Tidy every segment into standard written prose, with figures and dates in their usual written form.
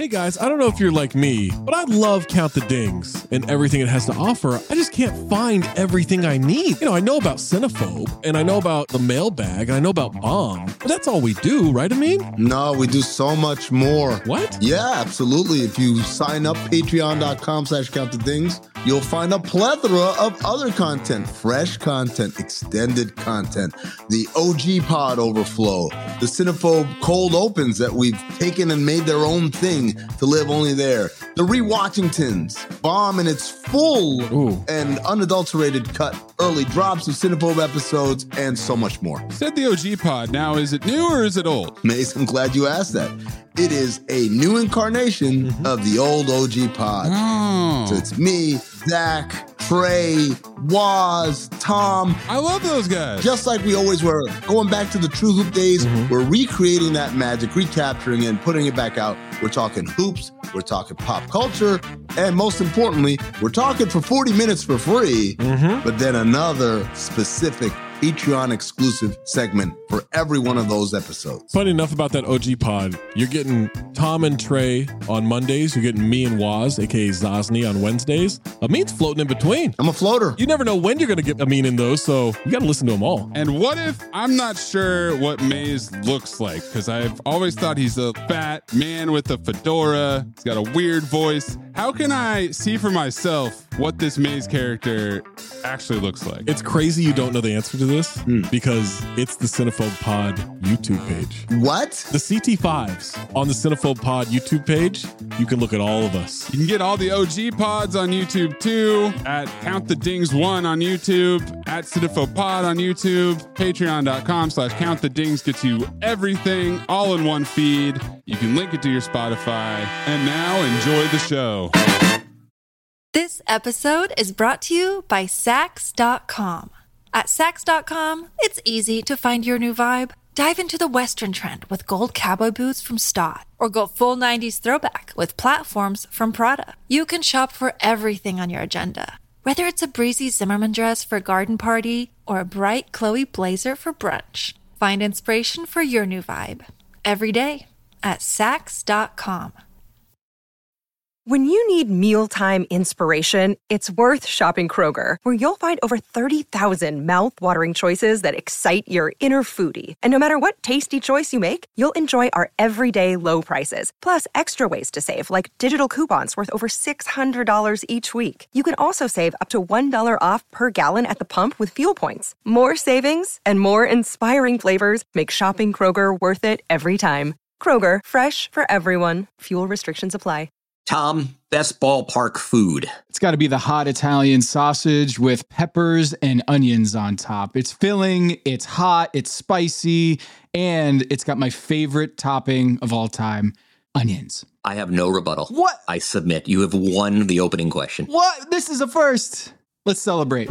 Hey guys, I don't know if you're like me, but I love Count the Dings and everything it has to offer. I just can't find everything I need. I know about Cinephobe, and I know about the mailbag, and I know about Bomb, but that's all we do, right, Amin? No, we do so much more. What? Yeah, absolutely. If you sign up, patreon.com/countthedings, you'll find a plethora of other content, fresh content, extended content, the OG pod overflow, the Cinephobe cold opens that we've taken and made their own thing to live only there, the Rewatchingtons, Bomb in its full and unadulterated cut, early drops of Cinephobe episodes, and so much more. Said the OG pod. Now, is it new or is it old? Mace, I'm glad you asked that. It is a new incarnation of the old OG pod. Oh. So it's me, Zach, Trey, Waz, Tom. I love those guys. Just like we always were. Going back to the True Hoop days, we're recreating that magic, recapturing it, and putting it back out. We're talking hoops, we're talking pop culture, and most importantly, we're talking for 40 minutes for free, but then another specific Patreon exclusive segment for every one of those episodes. Funny enough about that OG pod, you're getting Tom and Trey on Mondays. You're getting me and Waz, aka Zosny, on Wednesdays. Amin's floating in between. I'm a floater. You never know when you're going to get Amin in those, so you got to listen to them all. And what if I'm not sure what Maze looks like? Because I've always thought he's a fat man with a fedora. He's got a weird voice. How can I see for myself what this Maze character actually looks like? It's crazy you don't know the answer to this because it's the Cinephobe Pod YouTube page. What? The CT5s on the Cinephobe Pod YouTube page, you can look at all of us. You can get all the OG pods on YouTube too, at Count the Dings 1 on YouTube, at Cinephobe Pod on YouTube, patreon.com/Count the Dings gets you everything all in one feed. You can link it to your Spotify. And now enjoy the show. This episode is brought to you by Sax.com. At Sax.com, it's easy to find your new vibe. Dive into the Western trend with gold cowboy boots from Stott, or go full 90s throwback with platforms from Prada. You can shop for everything on your agenda, whether it's a breezy Zimmermann dress for a garden party or a bright Chloe blazer for brunch. Find inspiration for your new vibe every day at Sax.com. When you need mealtime inspiration, it's worth shopping Kroger, where you'll find over 30,000 mouth-watering choices that excite your inner foodie. And no matter what tasty choice you make, you'll enjoy our everyday low prices, plus extra ways to save, like digital coupons worth over $600 each week. You can also save up to $1 off per gallon at the pump with fuel points. More savings and more inspiring flavors make shopping Kroger worth it every time. Kroger, fresh for everyone. Fuel restrictions apply. Tom, best ballpark food. It's got to be the hot Italian sausage with peppers and onions on top. It's filling, it's hot, it's spicy, and it's got my favorite topping of all time, onions. I have no rebuttal. What? I submit. You have won the opening question. What? This is a first. Let's celebrate.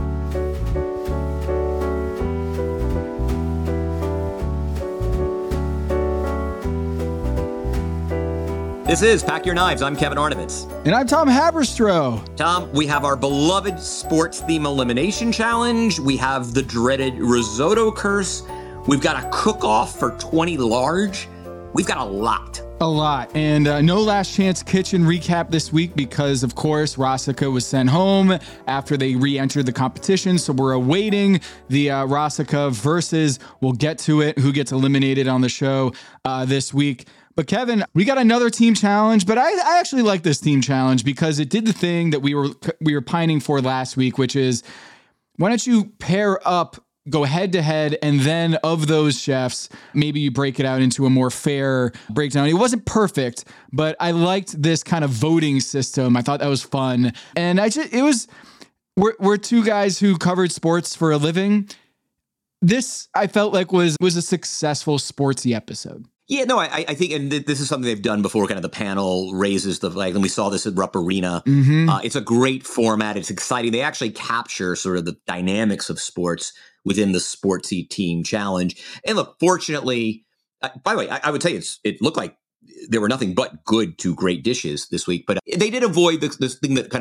This is Pack Your Knives. I'm Kevin Arnovitz. And I'm Tom Haberstroh. Tom, we have our beloved sports theme elimination challenge. We have the dreaded risotto curse. We've got a cook-off for 20 large. We've got a lot. A lot. And no Last Chance Kitchen recap this week because, of course, Rosica was sent home after they re-entered the competition. So we're awaiting the Rosica versus, we'll get to it, who gets eliminated on the show this week. But Kevin, we got another team challenge, but I actually like this team challenge because it did the thing that we were pining for last week, which is, why don't you pair up, go head to head, and then of those chefs, maybe you break it out into a more fair breakdown. It wasn't perfect, but I liked this kind of voting system. I thought that was fun. And we're two guys who covered sports for a living. This, I felt like was a successful sportsy episode. Yeah, no, I think, and this is something they've done before, kind of the panel raises the flag, and we saw this at Rupp Arena. It's a great format. It's exciting. They actually capture sort of the dynamics of sports within the sportsy team challenge. And look, fortunately, by the way, I would tell you, it looked like there were nothing but good to great dishes this week, but they did avoid this thing that kind of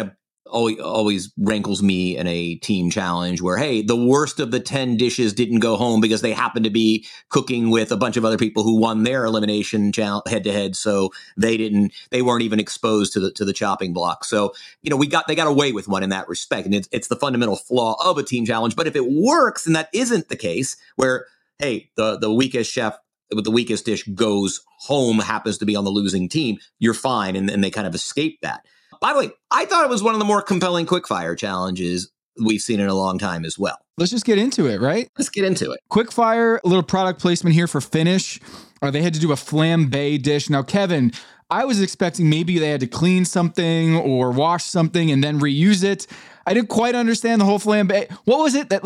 always rankles me in a team challenge where, hey, the worst of the 10 dishes didn't go home because they happened to be cooking with a bunch of other people who won their elimination head to head. So they weren't even exposed to the chopping block. So, they got away with one in that respect. And it's the fundamental flaw of a team challenge. But if it works, and that isn't the case where, hey, the weakest chef with the weakest dish goes home, happens to be on the losing team, you're fine. And they kind of escape that. By the way, I thought it was one of the more compelling quickfire challenges we've seen in a long time as well. Let's just get into it, right? Let's get into it. Quickfire, a little product placement here for finish. They had to do a flambe dish. Now, Kevin, I was expecting maybe they had to clean something or wash something and then reuse it. I didn't quite understand the whole flambe. What was it that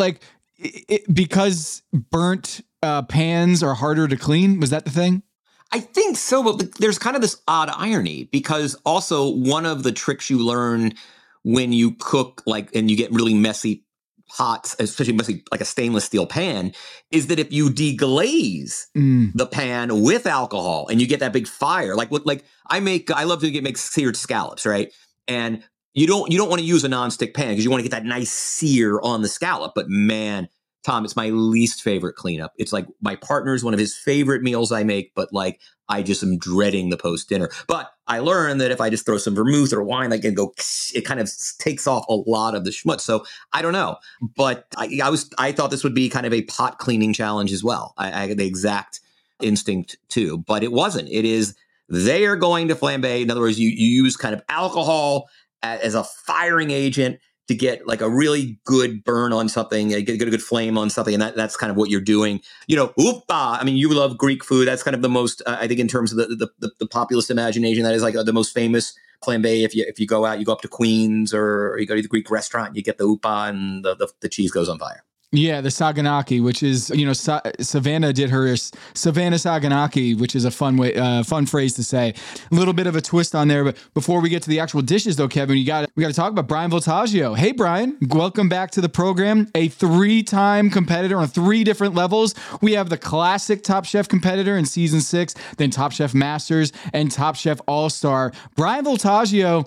because burnt pans are harder to clean? Was that the thing? I think so, but there's kind of this odd irony because also one of the tricks you learn when you cook and you get really messy pots, especially messy like a stainless steel pan, is that if you deglaze the pan with alcohol and you get that big fire, I love to make seared scallops, right? And you don't want to use a nonstick pan because you want to get that nice sear on the scallop. But man, Tom, it's my least favorite cleanup. It's like my partner's one of his favorite meals I make, but I just am dreading the post dinner. But I learned that if I just throw some vermouth or wine, it kind of takes off a lot of the schmutz. So I don't know, but I thought this would be kind of a pot cleaning challenge as well. I had the exact instinct too, but it wasn't. It is they are going to flambe. In other words, you use kind of alcohol as a firing agent to get a really good burn on something, get a good flame on something. And that's kind of what you're doing. Upa. I mean, you love Greek food. That's kind of the most, I think in terms of the populist imagination, that is the most famous flambe. If you go out, you go up to Queens or you go to the Greek restaurant, you get the upa and the cheese goes on fire. Yeah, the Saganaki, which is, Savannah did her Savannah Saganaki, which is a fun phrase to say. A little bit of a twist on there, but before we get to the actual dishes though, Kevin, we got to talk about Brian Voltaggio. Hey, Brian, welcome back to the program. A 3-time competitor on 3 different levels. We have the classic Top Chef competitor in season 6, then Top Chef Masters and Top Chef All-Star. Brian Voltaggio,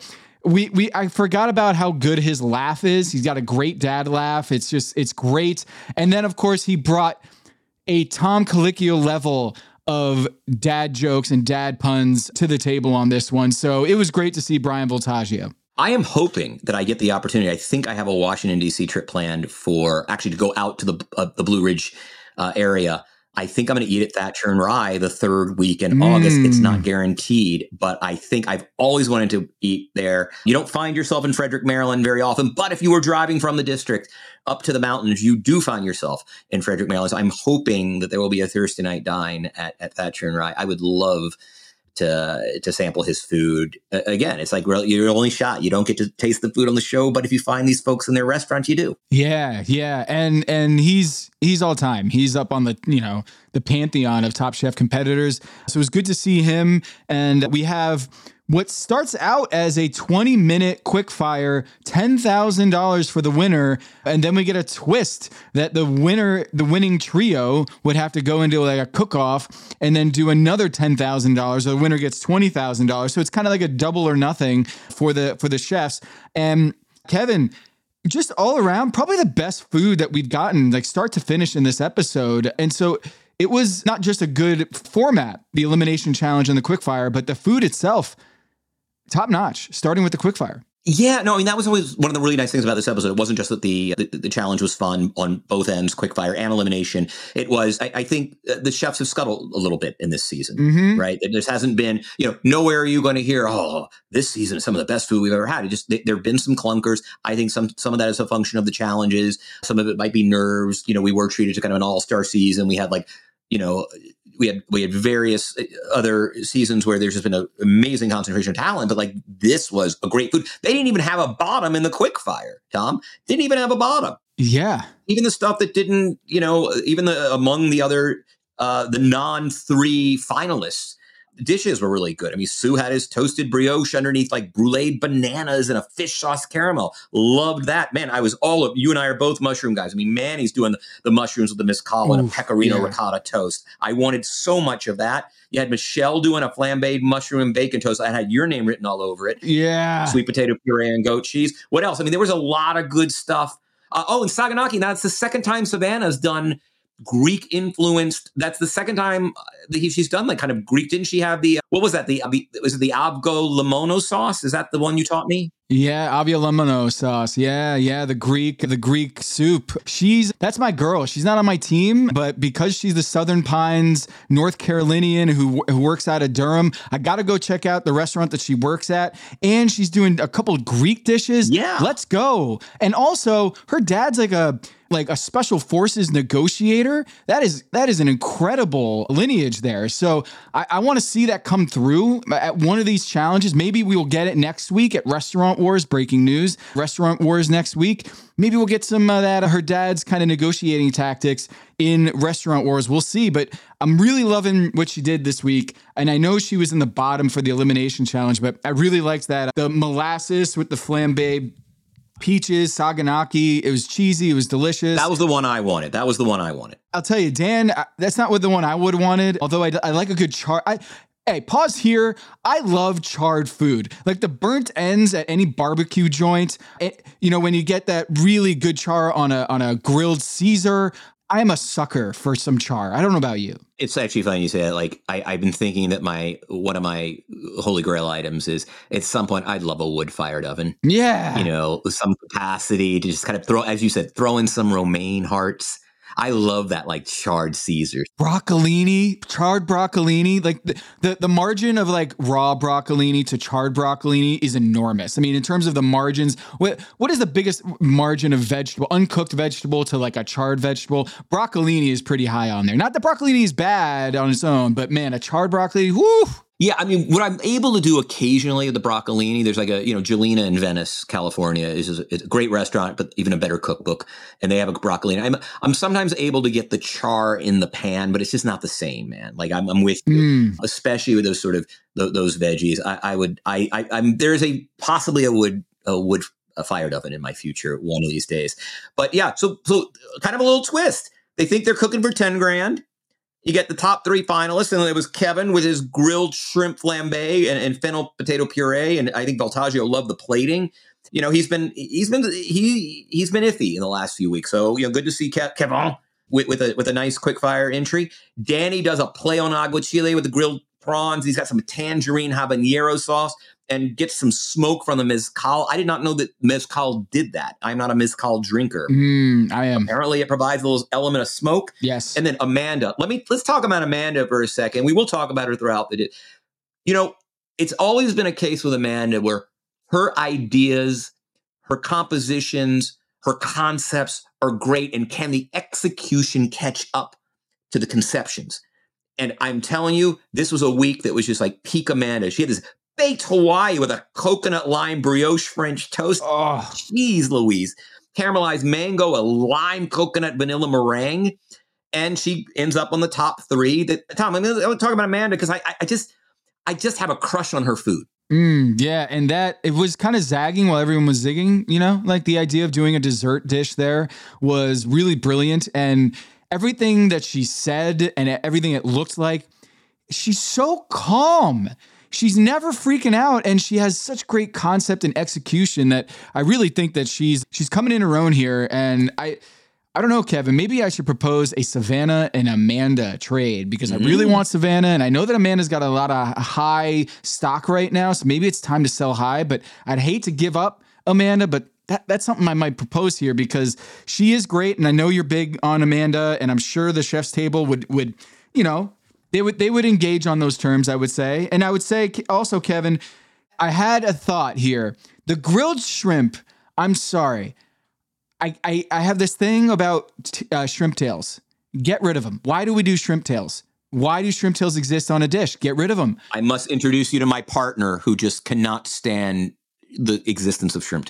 I forgot about how good his laugh is. He's got a great dad laugh. It's great. And then, of course, he brought a Tom Colicchio level of dad jokes and dad puns to the table on this one. So it was great to see Brian Voltaggio. I am hoping that I get the opportunity. I think I have a Washington, D.C. trip planned to go out to the Blue Ridge area. I think I'm going to eat at Thatcher and Rye the 3rd week in August. It's not guaranteed, but I think I've always wanted to eat there. You don't find yourself in Frederick, Maryland very often, but if you were driving from the district up to the mountains, you do find yourself in Frederick, Maryland. So I'm hoping that there will be a Thursday night dine at Thatcher and Rye. I would love to sample his food. Again, it's your only shot. You don't get to taste the food on the show, but if you find these folks in their restaurant, you do. Yeah. And he's all time. He's up on the pantheon of Top Chef competitors. So it was good to see him. And we have what starts out as a 20-minute quickfire, $10,000 for the winner. And then we get a twist that the winning trio would have to go into a cook-off and then do another $10,000. So the winner gets $20,000. So it's kind of like a double or nothing for the chefs. And Kevin, just all around, probably the best food that we've gotten, start to finish in this episode. And so it was not just a good format, the elimination challenge and the quickfire, but the food itself, top notch, starting with the quickfire. Yeah, no, I mean, that was always one of the really nice things about this episode. It wasn't just that the challenge was fun on both ends, quickfire and elimination. It was, I think the chefs have scuttled a little bit in this season, right? There hasn't been, nowhere are you going to hear, this season is some of the best food we've ever had. There have been some clunkers. I think some of that is a function of the challenges. Some of it might be nerves. We were treated to kind of an all-star season. We had we had various other seasons where there's just been an amazing concentration of talent, but this was a great food. They didn't even have a bottom in the quickfire, Tom. Didn't even have a bottom. Yeah. Even the stuff that didn't, even among the other, the non-3 finalists, dishes were really good. I mean, Sue had his toasted brioche underneath like bruleed bananas and a fish sauce caramel. Loved that. Man, you and I are both mushroom guys. I mean, Manny's doing the mushrooms with the mezcal and a pecorino ricotta toast. I wanted so much of that. You had Michelle doing a flambéed mushroom and bacon toast. I had your name written all over it. Yeah. Sweet potato puree and goat cheese. What else? I mean, there was a lot of good stuff. And Saganaki, that's the second time Savannah's done Greek influenced. That's the second time she's done like kind of Greek. Didn't she have what was that? Was it the avgo limono sauce? Is that the one you taught me? Yeah, avgo limono sauce. Yeah, the Greek soup. That's my girl. She's not on my team, but because she's the Southern Pines North Carolinian who works out of Durham, I got to go check out the restaurant that she works at, and she's doing a couple of Greek dishes. Yeah, let's go. And also, her dad's like a special forces negotiator. That is an incredible lineage there. So I want to see that come through at one of these challenges. Maybe we will get it next week at Restaurant Wars. Breaking news, Restaurant Wars next week. Maybe we'll get some of that, her dad's kind of negotiating tactics in Restaurant Wars. We'll see, but I'm really loving what she did this week. And I know she was in the bottom for the elimination challenge, but I really liked that. The molasses with the flambé peaches, Saganaki. It was cheesy. It was delicious. That was the one I wanted. I'll tell you, Dan, that's not the one I would have wanted. Although I like a good char. Hey, pause here. I love charred food. Like the burnt ends at any barbecue joint. When you get that really good char on a grilled Caesar, I am a sucker for some char. I don't know about you. It's actually funny you say that. Like I've been thinking that one of my holy grail items is at some point I'd love a wood-fired oven. Yeah. With some capacity to just kind of throw in some romaine hearts. I love that, like charred Caesars. Charred broccolini. Like the margin of like raw broccolini to charred broccolini is enormous. I mean, in terms of the margins, what is the biggest margin of uncooked vegetable to like a charred vegetable? Broccolini is pretty high on there. Not that broccolini is bad on its own, but man, a charred broccoli, whoo! Yeah, I mean, what I'm able to do occasionally with the broccolini, there's like Jelena in Venice, California is a great restaurant, but even a better cookbook, and they have a broccolini. I'm sometimes able to get the char in the pan, but it's just not the same, man. Like I'm with you, especially with those sort of those veggies. There's possibly a wood fired oven in my future one of these days. But yeah, so kind of a little twist. They think they're cooking for 10 grand. You get the top 3 finalists, and it was Kevin with his grilled shrimp flambe and fennel potato puree, and I think Voltaggio loved the plating. He's been iffy in the last few weeks, so good to see Kevin with a nice quick fire entry. Danny does a play on aguachile with the grilled prawns. He's got some tangerine habanero sauce and gets some smoke from the mezcal. I did not know that mezcal did that. I'm not a mezcal drinker. I am. Apparently it provides a little element of smoke. Yes. And then Amanda, let's talk about Amanda for a second. We will talk about her throughout the day. It's always been a case with Amanda where her ideas, her compositions, her concepts are great. And can the execution catch up to the conceptions? And I'm telling you, this was a week that was just like peak Amanda. She had this baked Hawaii with a coconut lime brioche French toast. Oh, jeez Louise. Caramelized mango, a lime coconut vanilla meringue. And she ends up on the top 3. Tom, I'm going to talk about Amanda because I just have a crush on her food. Yeah, and that it was kind of zagging while everyone was zigging, like the idea of doing a dessert dish there was really brilliant. And everything that she said and everything it looked like, she's so calm. She's never freaking out, and she has such great concept and execution that I really think that she's coming in her own here. And I don't know, Kevin, maybe I should propose a Savannah and Amanda trade because I really want Savannah, and I know that Amanda's got a lot of high stock right now, so maybe it's time to sell high, but I'd hate to give up Amanda, but that's something I might propose here because she is great, and I know you're big on Amanda, and I'm sure the chef's table would they would engage on those terms, I would say. And I would say also, Kevin, I had a thought here. The grilled shrimp, I'm sorry. I have this thing about shrimp tails. Get rid of them. Why do we do shrimp tails? Why do shrimp tails exist on a dish? Get rid of them. I must introduce you to my partner who just cannot stand the existence of shrimp tails.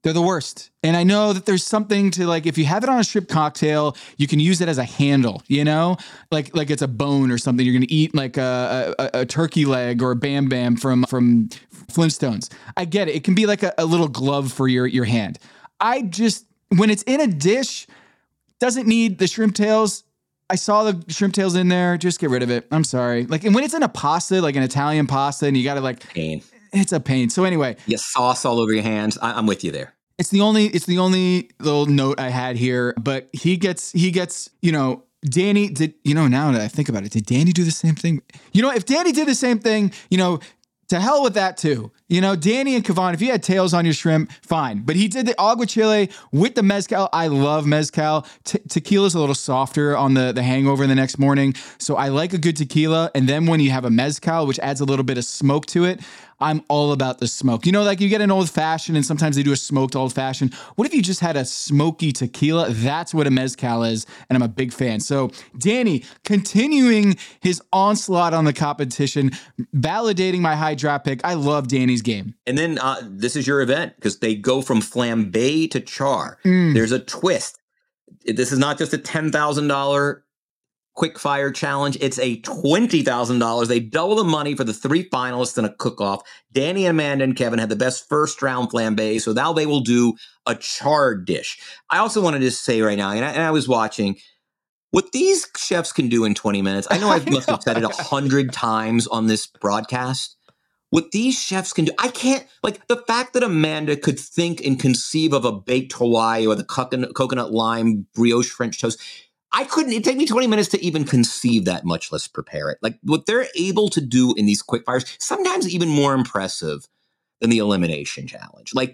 They're the worst. And I know that there's something to like, if you have it on a shrimp cocktail, you can use it as a handle, you know, like it's a bone or something. You're going to eat like a turkey leg or a Bam Bam from Flintstones. I get it. It can be like a little glove for your hand. I just, when it's in a dish, doesn't need the shrimp tails. I saw the shrimp tails in there. Just get rid of it. I'm sorry. Like, and when it's in a pasta, like an Italian pasta, and you got to like, pain. It's a pain. So anyway, you sauce all over your hands. I'm with you there. It's the only little note I had here, but he gets, you know, Danny did, you know, now that I think about it, did Danny do the same thing? You know, if Danny did the same thing, you know, to hell with that too. You know, Danny and Kavan, if you had tails on your shrimp, fine. But he did the aguachile with the mezcal. I love mezcal. Tequila's a little softer on the hangover the next morning. So I like a good tequila. And then when you have a mezcal, which adds a little bit of smoke to it, I'm all about the smoke. You know, like you get an old fashioned and sometimes they do a smoked old fashioned. What if you just had a smoky tequila? That's what a mezcal is. And I'm a big fan. So Danny continuing his onslaught on the competition, validating my high draft pick. I love Danny's game. And then this is your event because they go from flambe to char. There's a twist. This is not just a $10,000 quick fire challenge. It's a $20,000. They double the money for the 3 finalists in a cook-off. Danny, Amanda, and Kevin had the best first round flambe. So now they will do a charred dish. I also wanted to say right now, and I was watching, what these chefs can do in 20 minutes. I know I must have said it 100 times on this broadcast. What these chefs can do, I can't, like the fact that Amanda could think and conceive of a baked Hawaii or the coconut lime brioche French toast. It'd take me 20 minutes to even conceive that, much less prepare it. Like what they're able to do in these quick fires, sometimes even more impressive than the elimination challenge. Like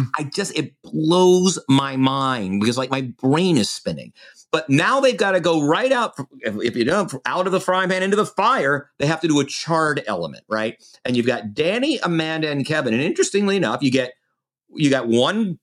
it blows my mind because like my brain is spinning. But now they've got to go right out, if you know, out of the frying pan into the fire. They have to do a charred element, right? And you've got Danny, Amanda, and Kevin. And interestingly enough, you get one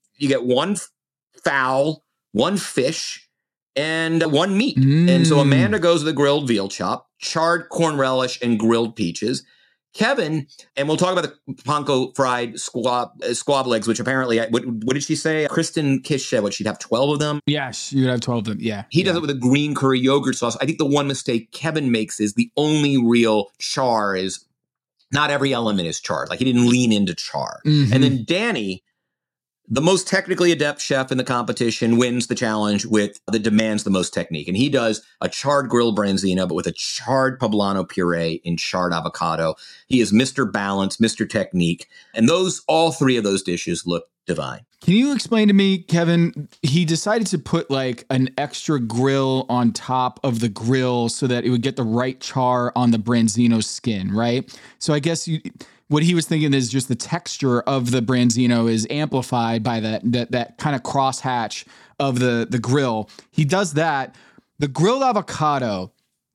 fowl, one fish, and one meat. And so Amanda goes with the grilled veal chop, charred corn relish, and grilled peaches. Kevin, and we'll talk about the panko fried squab legs, which apparently, what did she say? Kristen Kish said she'd have 12 of them. Yes, you would have 12 of them. Yeah. He does it with a green curry yogurt sauce. I think the one mistake Kevin makes is the only real char is not every element is charred. Like he didn't lean into char. And then Danny, the most technically adept chef in the competition, wins the challenge that demands the most technique. And he does a charred grilled branzino, but with a charred poblano puree in charred avocado. He is Mr. Balance, Mr. Technique. And all 3 of those dishes look divine. Can you explain to me, Kevin, he decided to put like an extra grill on top of the grill so that it would get the right char on the branzino skin, right? So I guess what he was thinking is just the texture of the branzino is amplified by that kind of crosshatch of the grill. He does that. The grilled avocado,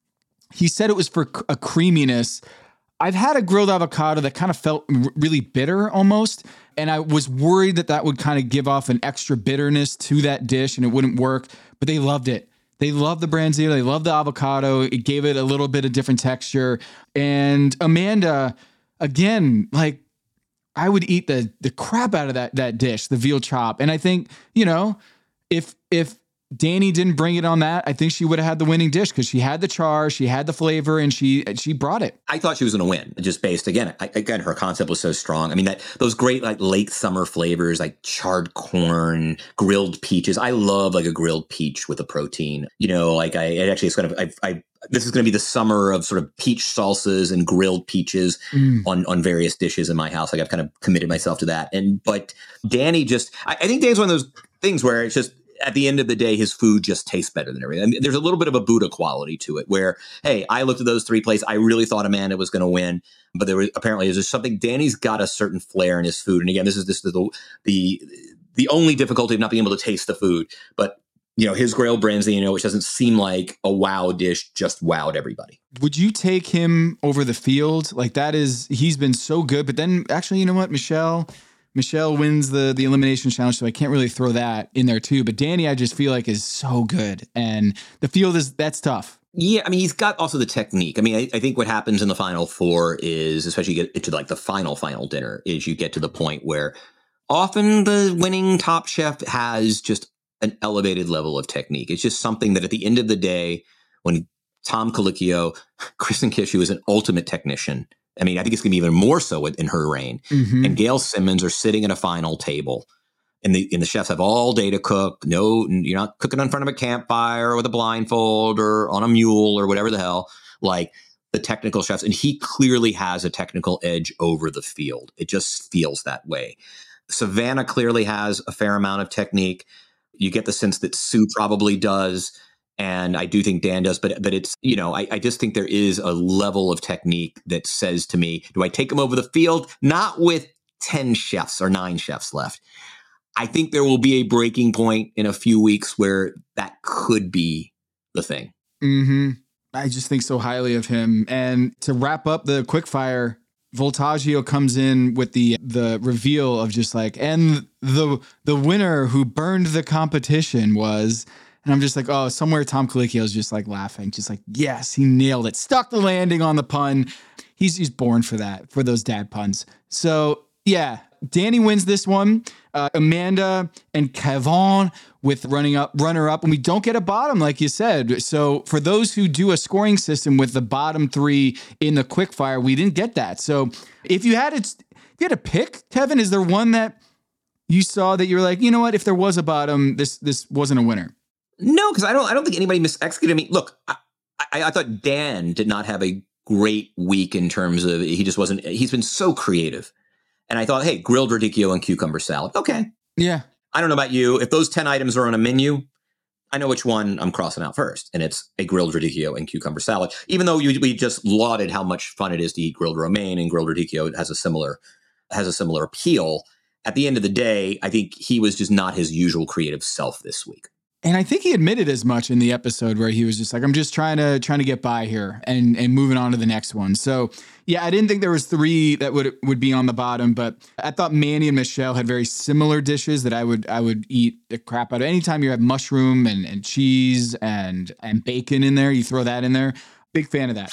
he said it was for a creaminess. I've had a grilled avocado that kind of felt really bitter almost. And I was worried that would kind of give off an extra bitterness to that dish and it wouldn't work, but they loved it. They love the branzino. They love the avocado. It gave it a little bit of different texture. And Amanda, again, like I would eat the crap out of that dish, the veal chop. And I think, you know, if Danny didn't bring it on that, I think she would have had the winning dish because she had the char, she had the flavor, and she brought it. I thought she was going to win, just based again, her concept was so strong. I mean, those great like late summer flavors like charred corn, grilled peaches. I love like a grilled peach with a protein. You know, like this is going to be the summer of sort of peach salsas and grilled peaches on various dishes in my house. Like I've kind of committed myself to that. But Danny I think Danny's one of those things where it's just, at the end of the day, his food just tastes better than everything. I mean, there's a little bit of a Buddha quality to it where, hey, I looked at those 3 plates. I really thought Amanda was going to win, but there's just something. Danny's got a certain flair in his food. And again, this is the only difficulty of not being able to taste the food. But, you know, his grilled branzino, which doesn't seem like a wow dish, just wowed everybody. Would you take him over the field? Like he's been so good. But then actually, you know what, Michelle wins the elimination challenge, so I can't really throw that in there too. But Danny, I just feel like is so good. And the field that's tough. Yeah, I mean, he's got also the technique. I mean, I think what happens in the final 4 is, especially get to like the final dinner, is you get to the point where often the winning Top Chef has just an elevated level of technique. It's just something that at the end of the day, when Tom Colicchio, Kristen Kish, who is an ultimate technician, I mean, I think it's going to be even more so in her reign, and Gail Simmons are sitting at a final table. And the chefs have all day to cook. No, you're not cooking in front of a campfire or with a blindfold or on a mule or whatever the hell, like the technical chefs. And he clearly has a technical edge over the field. It just feels that way. Savannah clearly has a fair amount of technique. You get the sense that Sue probably does. And I do think Dan does. But it's, I just think there is a level of technique that says to me, do I take them over the field? Not with 10 chefs or 9 chefs left. I think there will be a breaking point in a few weeks where that could be the thing. I just think so highly of him. And to wrap up the quickfire, Voltaggio comes in with the reveal of just like, and the winner who burned the competition was, and I'm just like, oh, somewhere Tom Colicchio is just like laughing, just like, yes, he nailed it. Stuck the landing on the pun. He's born for that, for those dad puns. So yeah, Danny wins this one. Amanda and Kevin with runner-up, and we don't get a bottom, like you said. So for those who do a scoring system with the bottom 3 in the quickfire, we didn't get that. So if you had to pick, Kevin, is there one that you saw that you were like, you know what, if there was a bottom, this wasn't a winner? No, because I don't think anybody mis-executed me. Look, I thought Dan did not have a great week in terms of he's been so creative. And I thought, hey, grilled radicchio and cucumber salad. Okay. Yeah. I don't know about you. If those 10 items are on a menu, I know which one I'm crossing out first. And it's a grilled radicchio and cucumber salad. Even though we just lauded how much fun it is to eat grilled romaine, and grilled radicchio has a similar appeal. At the end of the day, I think he was just not his usual creative self this week. And I think he admitted as much in the episode where he was just like, I'm just trying to get by here and moving on to the next one. So yeah, I didn't think there was 3 that would be on the bottom, but I thought Manny and Michelle had very similar dishes that I would eat the crap out of. Anytime you have mushroom and cheese and bacon in there, you throw that in there. Big fan of that.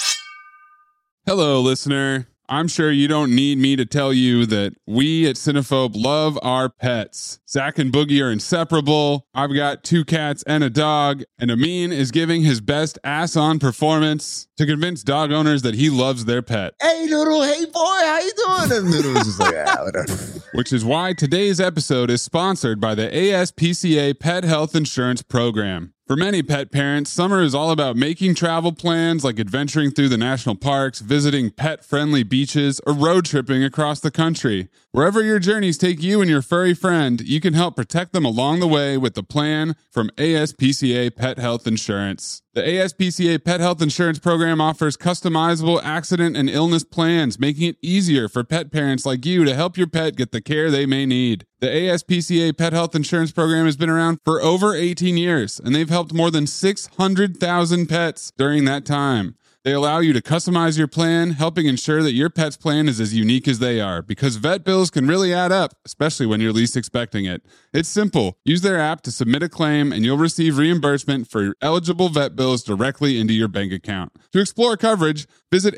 Hello, listener. I'm sure you don't need me to tell you that we at Cinephobe love our pets. Zach and Boogie are inseparable. I've got 2 cats and a dog, and Amin is giving his best ass-on performance to convince dog owners that he loves their pet. Hey, Noodle. Hey, boy. How you doing? And Noodle was just like, whatever. Which is why today's episode is sponsored by the ASPCA Pet Health Insurance Program. For many pet parents, summer is all about making travel plans like adventuring through the national parks, visiting pet-friendly beaches, or road tripping across the country. Wherever your journeys take you and your furry friend, you can help protect them along the way with the plan from ASPCA Pet Health Insurance. The ASPCA Pet Health Insurance Program offers customizable accident and illness plans, making it easier for pet parents like you to help your pet get the care they may need. The ASPCA Pet Health Insurance Program has been around for over 18 years, and they've helped more than 600,000 pets during that time. They allow you to customize your plan, helping ensure that your pet's plan is as unique as they are, because vet bills can really add up, especially when you're least expecting it. It's simple. Use their app to submit a claim, and you'll receive reimbursement for eligible vet bills directly into your bank account. To explore coverage, visit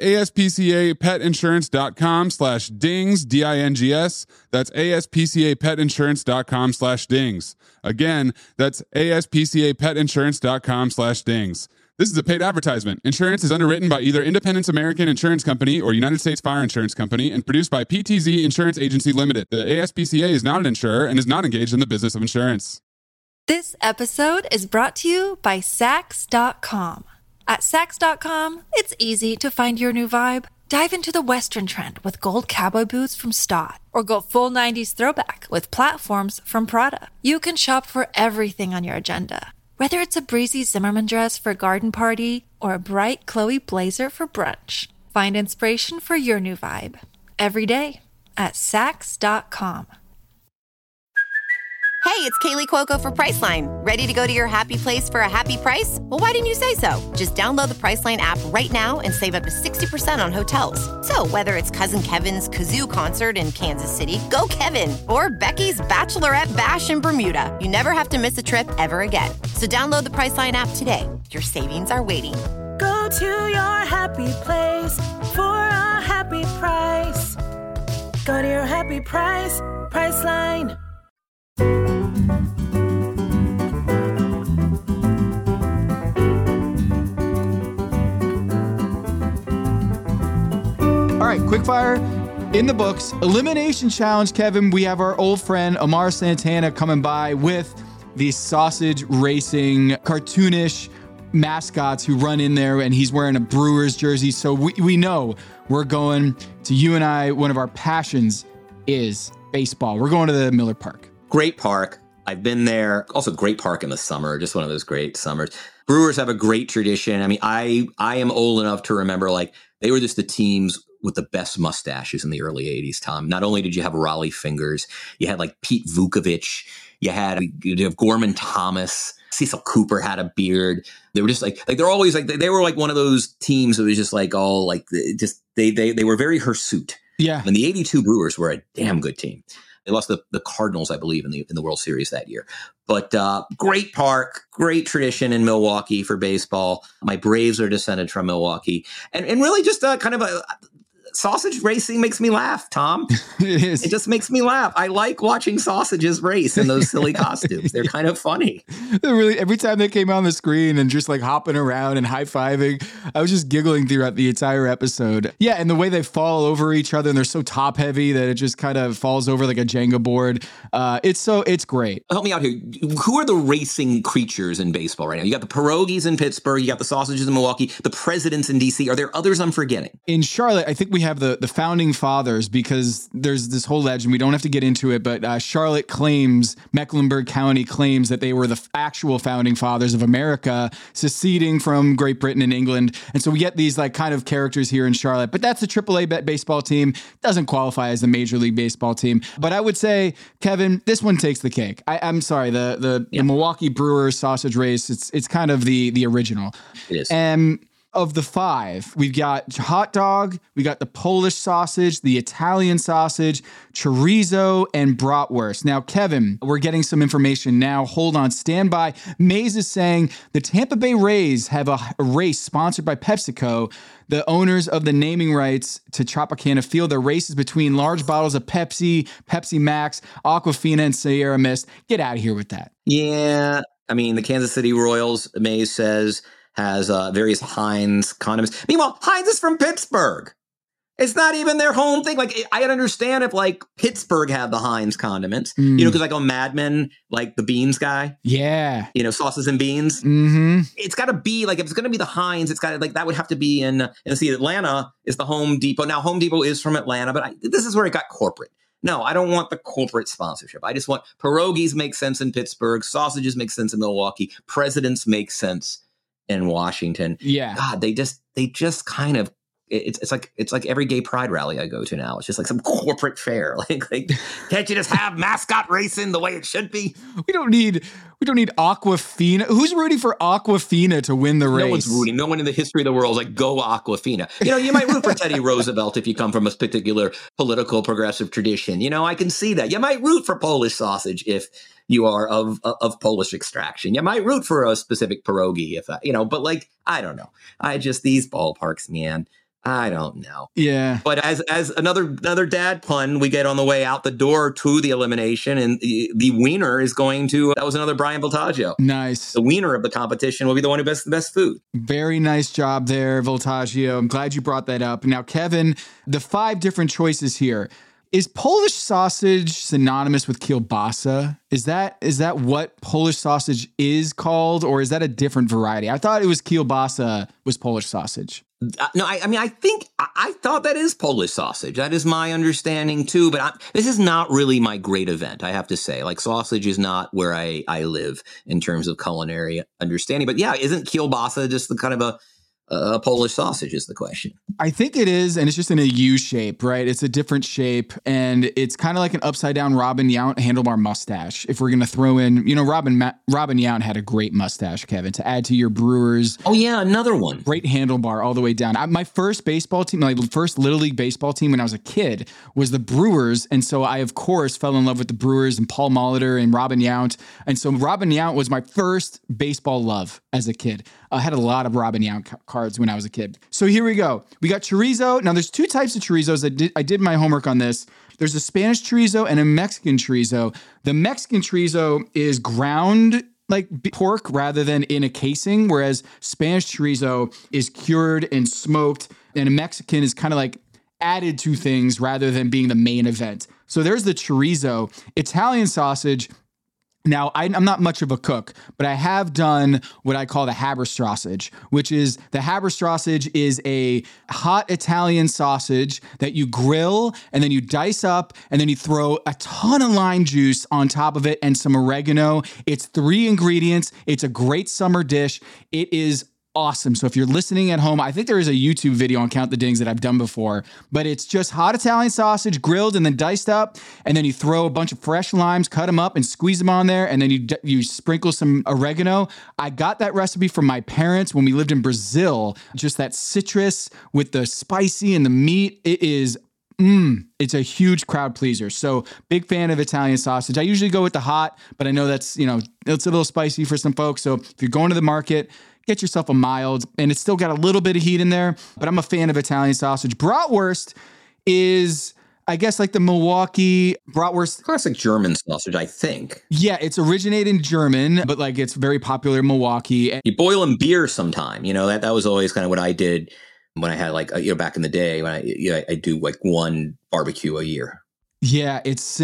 aspcapetinsurance.com/dings, D-I-N-G-S. That's aspcapetinsurance.com/dings. Again, that's aspcapetinsurance.com/dings. This is a paid advertisement. Insurance is underwritten by either Independence American Insurance Company or United States Fire Insurance Company and produced by PTZ Insurance Agency Limited. The ASPCA is not an insurer and is not engaged in the business of insurance. This episode is brought to you by Saks.com. At Saks.com, it's easy to find your new vibe. Dive into the Western trend with gold cowboy boots from Stott, or go full 90s throwback with platforms from Prada. You can shop for everything on your agenda, whether it's a breezy Zimmermann dress for a garden party or a bright Chloe blazer for brunch. Find inspiration for your new vibe every day at Saks.com. Hey, it's Kaylee Cuoco for Priceline. Ready to go to your happy place for a happy price? Well, why didn't you say so? Just download the Priceline app right now and save up to 60% on hotels. So whether it's Cousin Kevin's Kazoo Concert in Kansas City, go Kevin, or Becky's Bachelorette Bash in Bermuda, you never have to miss a trip ever again. So download the Priceline app today. Your savings are waiting. Go to your happy place for a happy price. Go to your happy price, Priceline. All right, quickfire in the books. Elimination challenge, Kevin. We have our old friend Omar Santana coming by with these sausage racing cartoonish mascots who run in there, and he's wearing a Brewers jersey. So we know we're going to, you and I, one of our passions is baseball. We're going to the Miller Park. Great park. I've been there. Also great park in the summer. Just one of those great summers. Brewers have a great tradition. I mean, I am old enough to remember, like, they were just the teams with the best mustaches in the early 80s, Tom. Not only did you have Raleigh Fingers, you had like Pete Vukovich, you have Gorman Thomas, Cecil Cooper had a beard. They were just like they're always like, they were like one of those teams that was just like all like, just they were very hirsute. Yeah. And the 82 Brewers were a damn good team. They lost the Cardinals, I believe, in the World Series that year. But great park, great tradition in Milwaukee for baseball. My Braves are descended from Milwaukee. And really just kind of a sausage racing makes me laugh, Tom. It is. It just makes me laugh. I like watching sausages race in those silly costumes. They're kind of funny. Really, every time they came on the screen and just like hopping around and high-fiving, I was just giggling throughout the entire episode. Yeah, and the way they fall over each other and they're so top-heavy that it just kind of falls over like a Jenga board. It's great. Help me out here. Who are the racing creatures in baseball right now? You got the pierogies in Pittsburgh. You got the sausages in Milwaukee. The presidents in D.C. Are there others I'm forgetting? In Charlotte, I think we have the founding fathers, because there's this whole legend. We don't have to get into it, but Charlotte claims, Mecklenburg County claims that they were the actual founding fathers of America, seceding from Great Britain and England. And so we get these like kind of characters here in Charlotte, but that's a AAA baseball team. Doesn't qualify as a Major League Baseball team. But I would say, Kevin, this one takes the cake. I'm sorry, the Milwaukee Brewers sausage race, it's kind of the original. It is. And of the five, we've got hot dog, we got the Polish sausage, the Italian sausage, chorizo, and bratwurst. Now, Kevin, we're getting some information now. Hold on, stand by. Maze is saying the Tampa Bay Rays have a race sponsored by PepsiCo. The owners of the naming rights to Tropicana Field, their races between large bottles of Pepsi, Pepsi Max, Aquafina, and Sierra Mist. Get out of here with that. Yeah. I mean, the Kansas City Royals, Maze says, has various Heinz condiments. Meanwhile, Heinz is from Pittsburgh. It's not even their home thing. Like, I'd understand if like Pittsburgh had the Heinz condiments, you know, because like on Mad Men, like the beans guy. Yeah. You know, sauces and beans. Mm-hmm. It's got to be like, if it's going to be the Heinz, it's got to like, that would have to be in see, Atlanta is the Home Depot. Now, Home Depot is from Atlanta, but this is where it got corporate. No, I don't want the corporate sponsorship. I just want pierogies make sense in Pittsburgh. Sausages make sense in Milwaukee. Presidents make sense in Washington. Yeah. God, they just kind of, it's like every gay pride rally I go to now. It's just like some corporate fair. Like can't you just have mascot racing the way it should be? We don't need Aquafina. Who's rooting for Aquafina to win the race? No one's rooting. No one in the history of the world is like, go Aquafina. You know, you might root for Teddy Roosevelt if you come from a particular political progressive tradition. You know, I can see that. You might root for Polish sausage if you are of Polish extraction. You might root for a specific pierogi if you know, but like, I don't know. These ballparks, man. I don't know. Yeah. But as another dad pun, we get on the way out the door to the elimination, and the wiener is going to, that was another Brian Voltaggio. Nice. The wiener of the competition will be the one who gets the best food. Very nice job there, Voltaggio. I'm glad you brought that up. Now, Kevin, the 5 different choices here. Is Polish sausage synonymous with kielbasa? Is that what Polish sausage is called, or is that a different variety? I thought it was kielbasa was Polish sausage. No, I thought that is Polish sausage. That is my understanding too. But this is not really my great event, I have to say. Like, sausage is not where I live in terms of culinary understanding. But yeah, isn't kielbasa just the kind of a Polish sausage is the question. I think it is, and it's just in a U shape, right? It's a different shape, and it's kind of like an upside down Robin Yount handlebar mustache. If we're going to throw in, you know, Robin Yount had a great mustache, Kevin, to add to your Brewers. Oh yeah, another one. Great handlebar all the way down. My first baseball team, my first Little League baseball team when I was a kid was the Brewers, and so I, of course, fell in love with the Brewers and Paul Molitor and Robin Yount, and so Robin Yount was my first baseball love as a kid. I had a lot of Robin Yount cards when I was a kid. So here we go. We got chorizo. Now there's two types of chorizos. I did my homework on this. There's a Spanish chorizo and a Mexican chorizo. The Mexican chorizo is ground like pork rather than in a casing, whereas Spanish chorizo is cured and smoked, and a Mexican is kind of like added to things rather than being the main event. So there's the chorizo. Italian sausage. Now, I'm not much of a cook, but I have done what I call the Haberstrassage, which is the Haberstrassage is a hot Italian sausage that you grill and then you dice up and then you throw a ton of lime juice on top of it and some oregano. It's 3 ingredients. It's a great summer dish. It is awesome. So if you're listening at home, I think there is a YouTube video on Count the Dings that I've done before, but it's just hot Italian sausage grilled and then diced up. And then you throw a bunch of fresh limes, cut them up and squeeze them on there. And then you sprinkle some oregano. I got that recipe from my parents when we lived in Brazil, just that citrus with the spicy and the meat. It is it's a huge crowd pleaser. So big fan of Italian sausage. I usually go with the hot, but I know that's, it's a little spicy for some folks. So if you're going to the market, get yourself a mild, and it's still got a little bit of heat in there, but I'm a fan of Italian sausage. Bratwurst is, I guess, like the Milwaukee bratwurst. Classic German sausage, I think. Yeah, it's originated in German, but like it's very popular in Milwaukee. You boil in beer sometime. That was always kind of what I did when I had back in the day when I do like one barbecue a year. Yeah, it's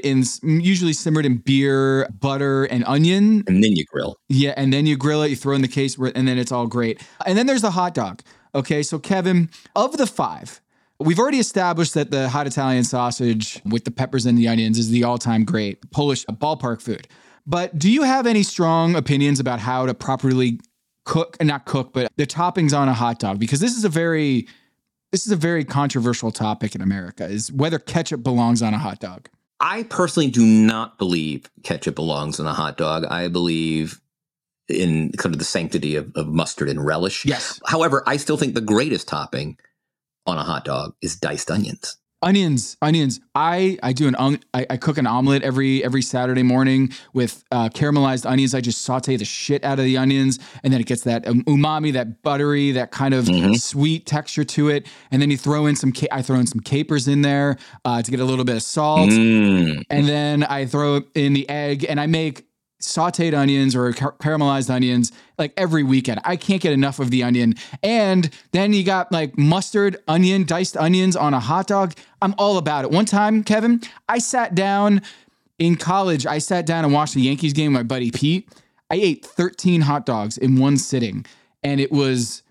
usually simmered in beer, butter, and onion. And then you grill. Yeah, and then you grill it, you throw in the case, and then it's all great. And then there's the hot dog. Okay, so Kevin, of the 5, we've already established that the hot Italian sausage with the peppers and the onions is the all-time great Polish ballpark food. But do you have any strong opinions about how to properly but the toppings on a hot dog? Because this is a very controversial topic in America, is whether ketchup belongs on a hot dog. I personally do not believe ketchup belongs on a hot dog. I believe in kind of the sanctity of mustard and relish. Yes. However, I still think the greatest topping on a hot dog is diced onions. Onions. I cook an omelet every Saturday morning with caramelized onions. I just saute the shit out of the onions, and then it gets that umami, that buttery, that kind of sweet texture to it. And then you throw in I throw in some capers in there to get a little bit of salt, and then I throw in the egg, and I make sauteed onions or caramelized onions like every weekend. I can't get enough of the onion. And then you got like mustard, onion, diced onions on a hot dog. I'm all about it. One time, Kevin, I sat down in college. I sat down and watched the Yankees game with my buddy Pete. I ate 13 hot dogs in one sitting, and it was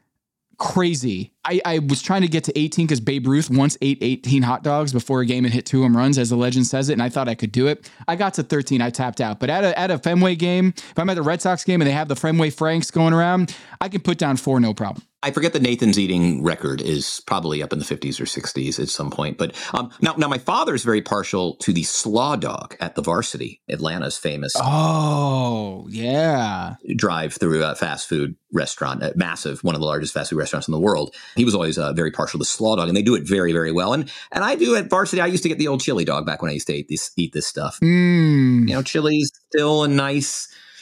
crazy. I was trying to get to 18 because Babe Ruth once ate 18 hot dogs before a game and hit 2 home runs, as the legend says it, and I thought I could do it. I got to 13, I tapped out. But at a Fenway game, if I'm at the Red Sox game and they have the Fenway Franks going around, I can put down 4, no problem. I forget the Nathan's eating record is probably up in the 50s or 60s at some point. But now my father is very partial to the slaw dog at the Varsity, Atlanta's famous. Oh, yeah. Drive-through fast food restaurant, massive, one of the largest fast food restaurants in the world. He was always very partial to slaw dog, and they do it very, very well. And I do at Varsity. I used to get the old chili dog back when I used to eat this stuff. Chili's still a nice,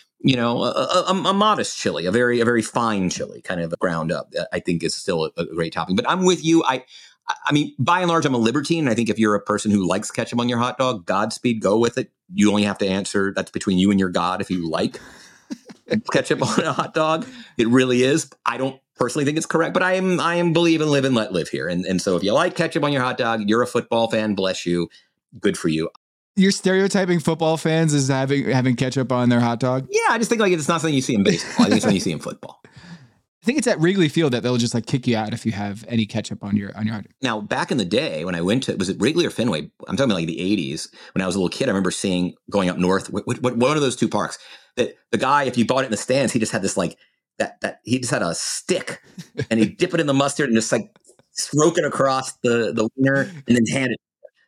a modest chili, a very fine chili, kind of ground up. I think is still a great topping. But I'm with you. I mean, by and large, I'm a libertine. And I think if you're a person who likes ketchup on your hot dog, Godspeed, go with it. You only have to answer. That's between you and your God if you like ketchup on a hot dog. It really is. I don't personally think it's correct, but I am believe and live and let live here. And so if you like ketchup on your hot dog, you're a football fan, bless you. Good for you. You're stereotyping football fans as having ketchup on their hot dog? Yeah, I just think like it's not something you see in baseball. I think it's something you see in football. I think it's at Wrigley Field that they'll just like kick you out if you have any ketchup on your hot dog. Now, back in the day when I went to, was it Wrigley or Fenway? I'm talking about like the 80s. When I was a little kid, I remember going up north, one of those two parks, that the guy, if you bought it in the stands, he just had this like, that he just had a stick and he'd dip it in the mustard and just like stroke it across the wiener and then hand it.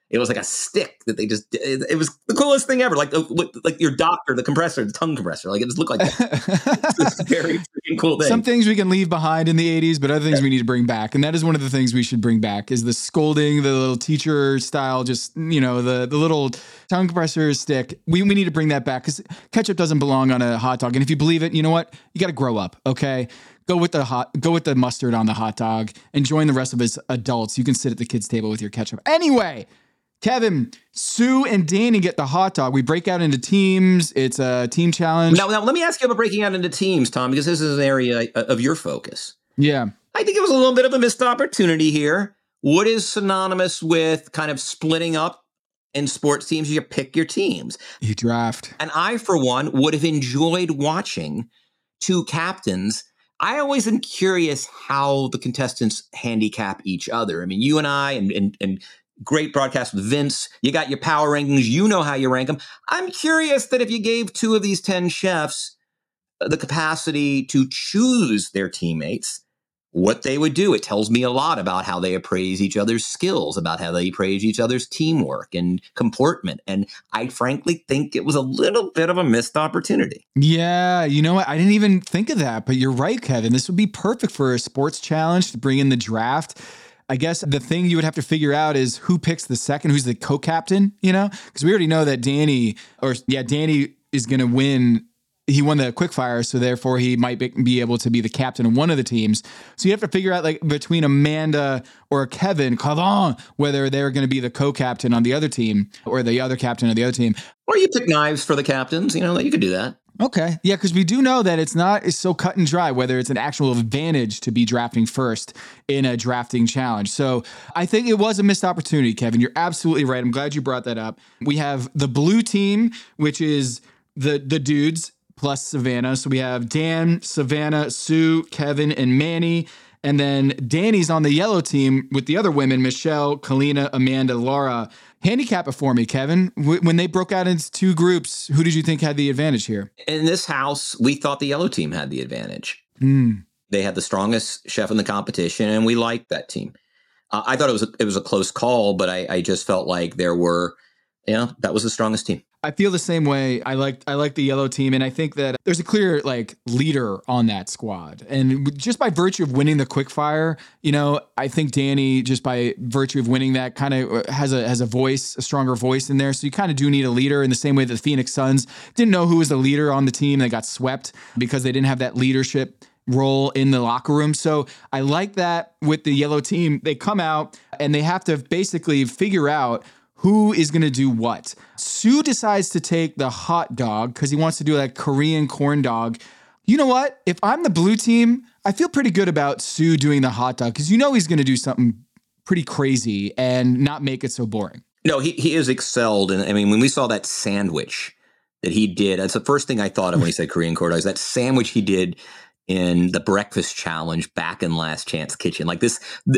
It was like a stick that they just, it was the coolest thing ever. Like your doctor, the compressor, the tongue compressor. Like it just looked like that. It's a very freaking cool thing. Some things we can leave behind in the 80s, but other things we need to bring back. And that is one of the things we should bring back is the scolding, the little teacher style, just, the little tongue compressor stick. We need to bring that back because ketchup doesn't belong on a hot dog. And if you believe it, you know what? You got to grow up. Okay. Go with the mustard on the hot dog and join the rest of us adults. You can sit at the kids' table with your ketchup. Anyway, Kevin, Sue and Danny get the hot dog. We break out into teams. It's a team challenge. Now let me ask you about breaking out into teams, Tom, because this is an area of your focus. Yeah. I think it was a little bit of a missed opportunity here. What is synonymous with kind of splitting up in sports teams? You pick your teams. You draft. And I, for one, would have enjoyed watching two captains. I always am curious how the contestants handicap each other. I mean, you and I and great broadcast with Vince, you got your power rankings, you know how you rank them. I'm curious that if you gave two of these 10 chefs the capacity to choose their teammates, what they would do. It tells me a lot about how they appraise each other's skills, about how they appraise each other's teamwork and comportment. And I frankly think it was a little bit of a missed opportunity. Yeah, you know what? I didn't even think of that, but you're right, Kevin. This would be perfect for a sports challenge to bring in the draft. I guess the thing you would have to figure out is who picks the second, who's the co-captain, because we already know that Danny is going to win. He won the quickfire, so therefore he might be able to be the captain of one of the teams. So you have to figure out, like, between Amanda or Kevin, whether they're going to be the co-captain on the other team or the other captain of the other team. Or you pick knives for the captains, you could do that. Okay. Yeah, because we do know that it's so cut and dry, whether it's an actual advantage to be drafting first in a drafting challenge. So I think it was a missed opportunity, Kevin. You're absolutely right. I'm glad you brought that up. We have the blue team, which is the dudes plus Savannah. So we have Dan, Savannah, Sue, Kevin, and Manny. And then Danny's on the yellow team with the other women, Michelle, Kalina, Amanda, Laura. Handicap it for me, Kevin. When they broke out into two groups, who did you think had the advantage here? In this house, we thought the yellow team had the advantage. They had the strongest chef in the competition, and we liked that team. I thought it was a close call, but I just felt like that was the strongest team. I feel the same way. I like the yellow team, and I think that there's a clear leader on that squad. And just by virtue of winning the quickfire, I think Danny, just by virtue of winning that, kind of has a voice, a stronger voice in there. So you kind of do need a leader in the same way that the Phoenix Suns didn't know who was the leader on the team. They got swept because they didn't have that leadership role in the locker room. So I like that with the yellow team. They come out and they have to basically figure out who is going to do what. Sue decides to take the hot dog because he wants to do that Korean corn dog. You know what? If I'm the blue team, I feel pretty good about Sue doing the hot dog because he's going to do something pretty crazy and not make it so boring. No, he is excelled. And I mean, when we saw that sandwich that he did, that's the first thing I thought of when he said Korean corn dogs, that sandwich he did in the breakfast challenge back in Last Chance Kitchen. Like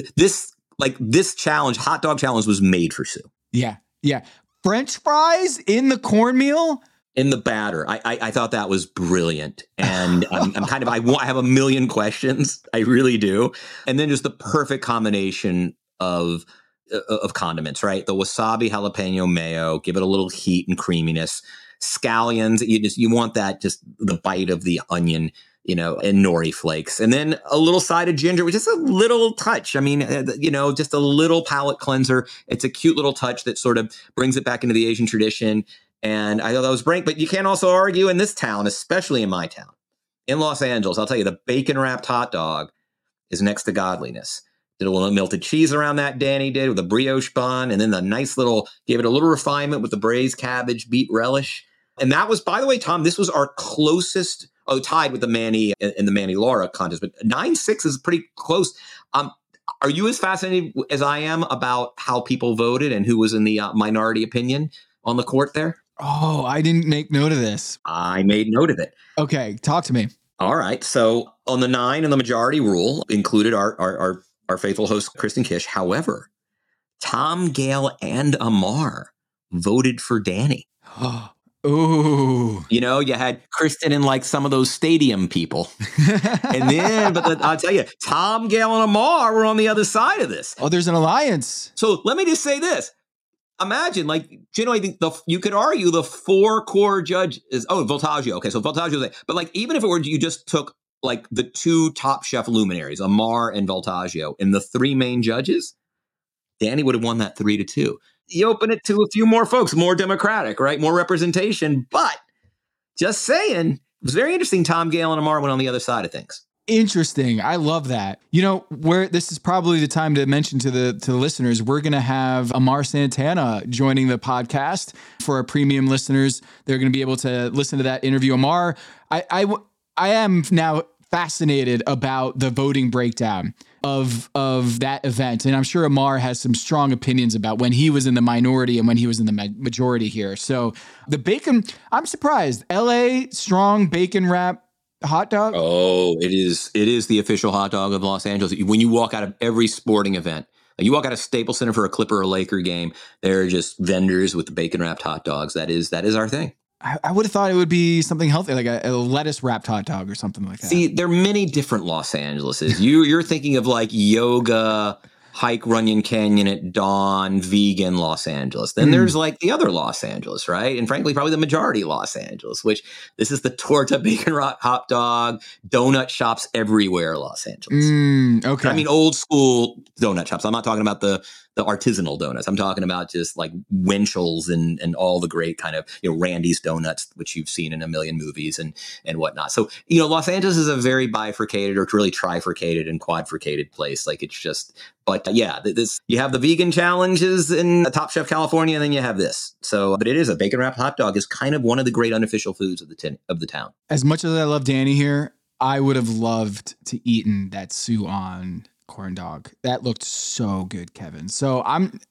this challenge, hot dog challenge, was made for Sue. Yeah. French fries in the cornmeal? In the batter. I thought that was brilliant. And I have a million questions. I really do. And then just the perfect combination of condiments, right? The wasabi, jalapeno, mayo, give it a little heat and creaminess. Scallions, you want that, just the bite of the onion, and nori flakes. And then a little side of ginger, which is a little touch. I mean, just a little palate cleanser. It's a cute little touch that sort of brings it back into the Asian tradition. And I thought that was great. But you can't also argue in this town, especially in my town, in Los Angeles, I'll tell you, the bacon-wrapped hot dog is next to godliness. Did a little melted cheese around that, Danny did, with a brioche bun. And then the nice gave it a little refinement with the braised cabbage, beet relish. And that was, by the way, Tom, this was our closest, tied with the Manny and the Manny Laura contest, but 9-6 is pretty close. Are you as fascinated as I am about how people voted and who was in the minority opinion on the court there? Oh, I didn't make note of this. I made note of it. Okay, talk to me. All right. So on the 9 and the majority rule included our faithful host, Kristen Kish. However, Tom, Gail, and Amar voted for Danny. Ooh. You had Kristen and some of those stadium people. And then, I'll tell you, Tom, Gail, and Amar were on the other side of this. Oh, there's an alliance. So let me just say this. imagine, like, I think you could argue the 4 core judges. Oh, Voltaggio. Okay, so Voltaggio. But like, even if it were you just took like the 2 Top Chef luminaries, Amar and Voltaggio, and the 3 main judges, Danny would have won that 3-2. You open it to a few more folks, more democratic, right? More representation. But just saying, it was very interesting. Tom Gale and Amar went on the other side of things. Interesting. I love that. You know, this is probably the time to mention to the listeners, we're going to have Amar Santana joining the podcast for our premium listeners. They're going to be able to listen to that interview. Amar, I am now fascinated about the voting breakdown of that event. And I'm sure Amar has some strong opinions about when he was in the minority and when he was in the majority here. So the bacon, I'm surprised. LA strong bacon wrap hot dog. Oh, it is the official hot dog of Los Angeles. When you walk out of every sporting event, like you walk out of Staples Center for a Clipper or Laker game, there are just vendors with bacon wrapped hot dogs. That is our thing. I would have thought it would be something healthy, like a lettuce wrapped hot dog or something like that. See, there are many different Los Angeleses. You're thinking of like yoga, hike Runyon Canyon at dawn, vegan Los Angeles. Then there's like the other Los Angeles, right? And frankly, probably the majority Los Angeles, which this is the torta bacon hot dog, donut shops everywhere Los Angeles. Okay. I mean, old school donut shops. I'm not talking about the artisanal donuts. I'm talking about just like Winchell's and all the great kind of, Randy's donuts, which you've seen in a million movies and whatnot. So, Los Angeles is a very bifurcated or really trifurcated and quadricated place. Like it's just, but yeah, you have the vegan challenges in Top Chef California, and then you have this. So, but it is a bacon wrapped hot dog is kind of one of the great unofficial foods of the town. As much as I love Danny here, I would have loved to eaten that Sue-On corn dog. That looked so good, Kevin. So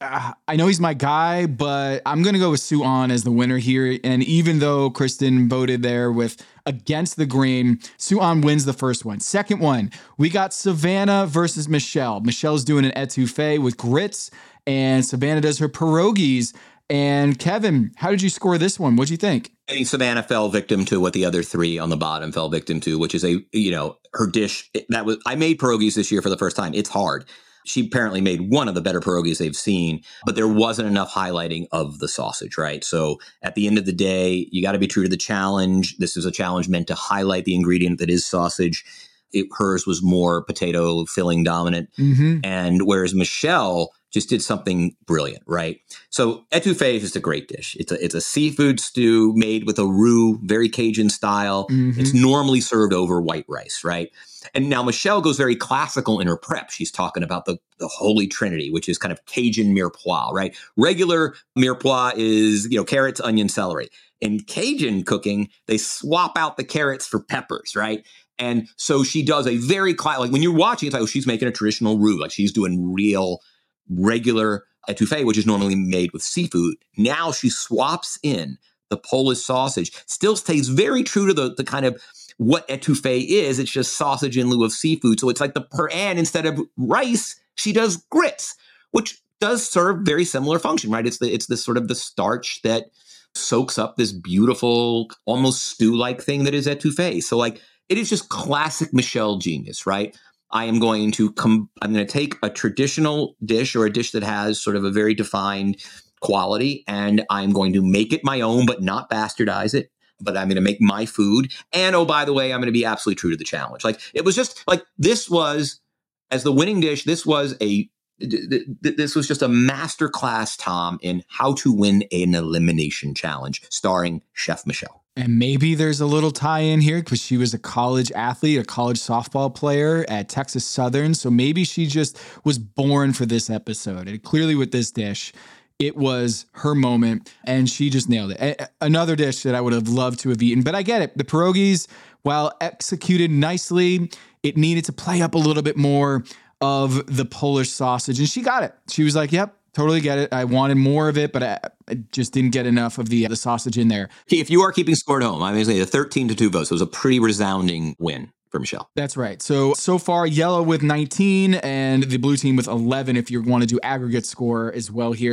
I know he's my guy, but I'm going to go with Sue-On as the winner here. And even though Kristen voted there with against the grain, Sue-On wins the first one. Second one, we got Savannah versus Michelle. Michelle's doing an etouffee with grits, and Savannah does her pierogies. And Kevin, how did you score this one? What'd you think? I think Savannah fell victim to what the other 3 on the bottom fell victim to, which is her dish. I made pierogies this year for the first time. It's hard. She apparently made one of the better pierogies they've seen, but there wasn't enough highlighting of the sausage, right? So at the end of the day, you got to be true to the challenge. This is a challenge meant to highlight the ingredient that is sausage. Hers was more potato filling dominant. And whereas Michelle just did something brilliant, right? So etouffee is just a great dish. It's a seafood stew made with a roux, very Cajun style. It's normally served over white rice, right? And now Michelle goes very classical in her prep. She's talking about the Holy Trinity, which is kind of Cajun mirepoix, right? Regular mirepoix is, carrots, onion, celery. In Cajun cooking, they swap out the carrots for peppers, right? And so she does a very like when you're watching, it's like, oh, she's making a traditional roux, like she's doing real regular etouffee, which is normally made with seafood. Now she swaps in the Polish sausage, still stays very true to the kind of what etouffee is. It's just sausage in lieu of seafood. So it's like and instead of rice, she does grits, which does serve very similar function, right? It's this sort of the starch that soaks up this beautiful, almost stew-like thing that is etouffee. So like, it is just classic Michelle genius, right? I'm going to take a traditional dish or a dish that has sort of a very defined quality, and I'm going to make it my own, but not bastardize it. But I'm going to make my food. And oh, by the way, I'm going to be absolutely true to the challenge. Like it was just like, this was, as the winning dish, this was just a masterclass, Tom, in how to win an elimination challenge starring Chef Michelle. And maybe there's a little tie-in here because she was a college athlete, a college softball player at Texas Southern. So maybe she just was born for this episode. And clearly with this dish, it was her moment and she just nailed it. Another dish that I would have loved to have eaten, but I get it. The pierogies, while executed nicely, it needed to play up a little bit more of the Polish sausage. And she got it. She was like, yep. Totally get it. I wanted more of it, but I just didn't get enough of the sausage in there. If you are keeping score at home, I'm going to say a 13-2 vote. So it was a pretty resounding win for Michelle. That's right. So far, yellow with 19 and the blue team with 11 if you want to do aggregate score as well here.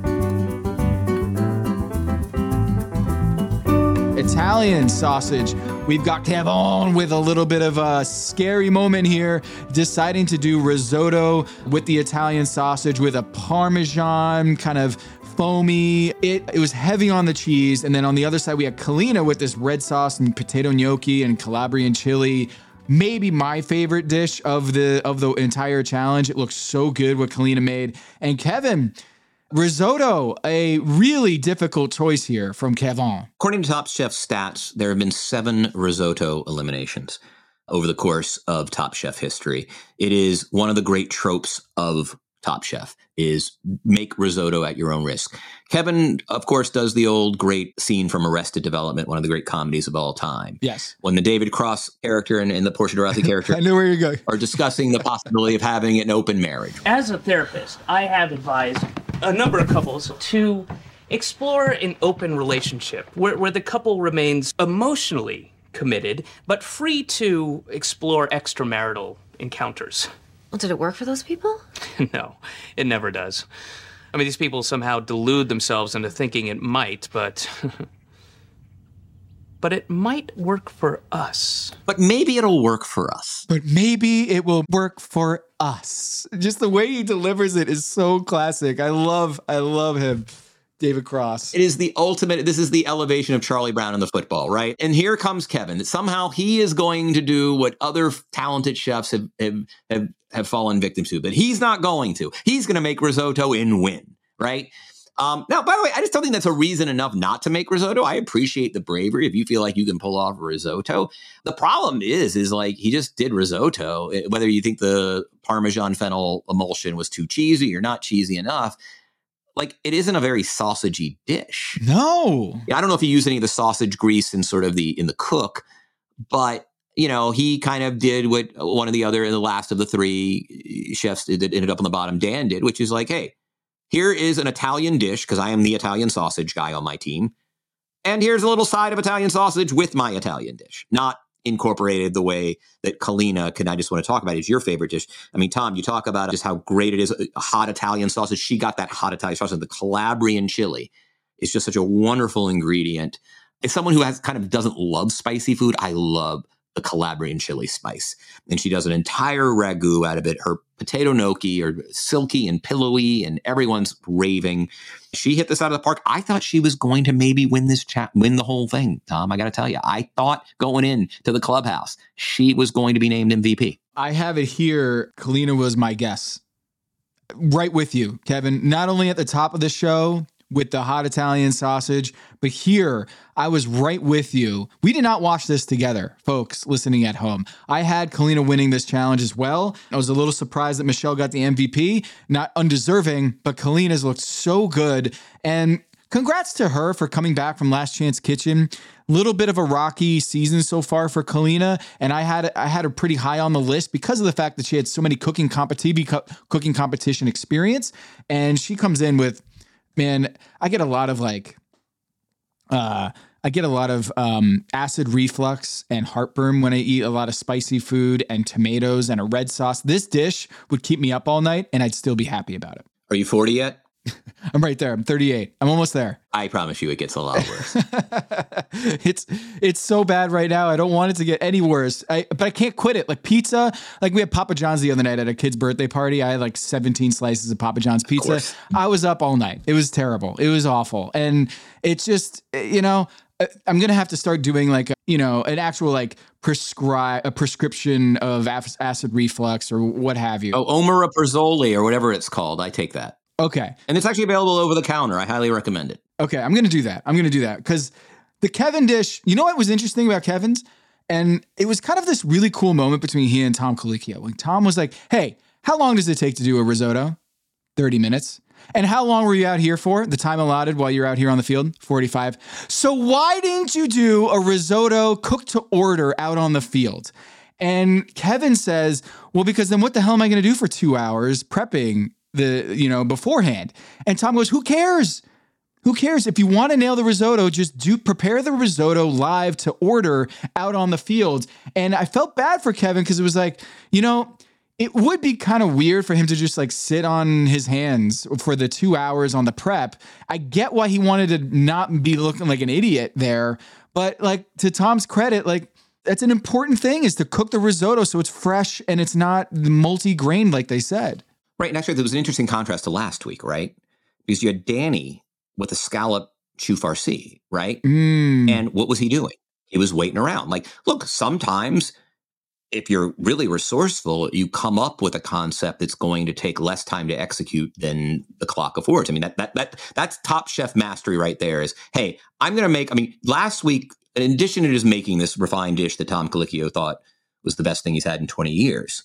Italian sausage We've got Kevin with a little bit of a scary moment here, deciding to do risotto with the Italian sausage with a Parmesan kind of foamy. It was heavy on the cheese. And then on the other side, we had Kalina with this red sauce and potato gnocchi and Calabrian chili. Maybe my favorite dish of the entire challenge. It looks so good what Kalina made. And Kevin, risotto, a really difficult choice here from Kevin. According to Top Chef stats, there have been 7 risotto eliminations over the course of Top Chef history. It is one of the great tropes of Top Chef is make risotto at your own risk. Kevin, of course, does the old great scene from Arrested Development, one of the great comedies of all time. Yes. When the David Cross character and the Portia de Rossi character I know where you're going. are discussing the possibility of having an open marriage. As a therapist, I have advised a number of couples to explore an open relationship where the couple remains emotionally committed, but free to explore extramarital encounters. Well, did it work for those people? No, it never does. I mean, these people somehow delude themselves into thinking it might, but it might work for us. But maybe it'll work for us. But maybe it will work for us. Just the way he delivers it is so classic. I love him. David Cross. It is the ultimate. This is the elevation of Charlie Brown in the football, right? And here comes Kevin. Somehow he is going to do what other talented chefs have fallen victim to, but he's not going to. He's going to make risotto and win, right? Now, by the way, I just don't think that's a reason enough not to make risotto. I appreciate the bravery if you feel like you can pull off risotto. The problem is like he just did risotto. Whether you think the Parmesan fennel emulsion was too cheesy or not cheesy enough, like it isn't a very sausagey dish. No. I don't know if he used any of the sausage grease in sort of in the cook, but you know, he kind of did what one of the other, the last of the 3 chefs that ended up on the bottom, Dan, did, which is like, hey, here is an Italian dish, because I am the Italian sausage guy on my team. And here's a little side of Italian sausage with my Italian dish. Not incorporated the way that Kalina, I just want to talk about, is your favorite dish. I mean, Tom, you talk about just how great it is, a hot Italian sausage. She got that hot Italian sausage. The Calabrian chili is just such a wonderful ingredient. As someone who doesn't love spicy food, I love the Calabrian chili spice. And she does an entire ragu out of it. Her potato gnocchi are silky and pillowy and everyone's raving. She hit this out of the park. I thought she was going to maybe win the whole thing, Tom. I got to tell you, I thought going into the clubhouse, she was going to be named MVP. I have it here. Kalina was my guess. Right with you, Kevin. Not only at the top of the show with the hot Italian sausage, but here I was right with you. We did not watch this together, folks listening at home. I had Kalina winning this challenge as well. I was a little surprised that Michelle got the MVP, not undeserving, but Kalina's looked so good. And congrats to her for coming back from Last Chance Kitchen. Little bit of a rocky season so far for Kalina, and I had her pretty high on the list because of the fact that she had so many cooking competition experience, and she comes in with, man, I get a lot of acid reflux and heartburn when I eat a lot of spicy food and tomatoes and a red sauce. This dish would keep me up all night and I'd still be happy about it. Are you 40 yet? I'm right there. I'm 38. I'm almost there. I promise you it gets a lot worse. It's so bad right now. I don't want it to get any worse. But I can't quit it. Like pizza, like we had Papa John's the other night at a kid's birthday party. I had like 17 slices of Papa John's pizza. I was up all night. It was terrible. It was awful. And it's just, I'm going to have to start doing like, an actual like a prescription of acid reflux or what have you. Oh, omeprazole or whatever it's called. I take that. Okay. And it's actually available over the counter. I highly recommend it. Okay, I'm going to do that. Because the Kevin dish, you know what was interesting about Kevin's? And it was kind of this really cool moment between he and Tom Colicchio. When Tom was like, hey, how long does it take to do a risotto? 30 minutes. And how long were you out here for? The time allotted while you're out here on the field? 45. So why didn't you do a risotto cooked to order out on the field? And Kevin says, well, because then what the hell am I going to do for 2 hours prepping beforehand? And Tom goes, who cares? Who cares? If you want to nail the risotto, just prepare the risotto live to order out on the field. And I felt bad for Kevin because it was like, it would be kind of weird for him to just like sit on his hands for the 2 hours on the prep. I get why he wanted to not be looking like an idiot there. But like to Tom's credit, like That's an important thing, is to cook the risotto so it's fresh and it's not multi-grain like they said. Right. And actually, there was an interesting contrast to last week, right? Because you had Danny with a scallop choux farci, right? And what was he doing? He was waiting around. Like, look, sometimes if you're really resourceful, you come up with a concept that's going to take less time to execute than the clock affords. I mean, that's Top Chef mastery right there is, hey, I'm going to make, I mean, last week, in addition to just making this refined dish that Tom Colicchio thought was the best thing he's had in 20 years,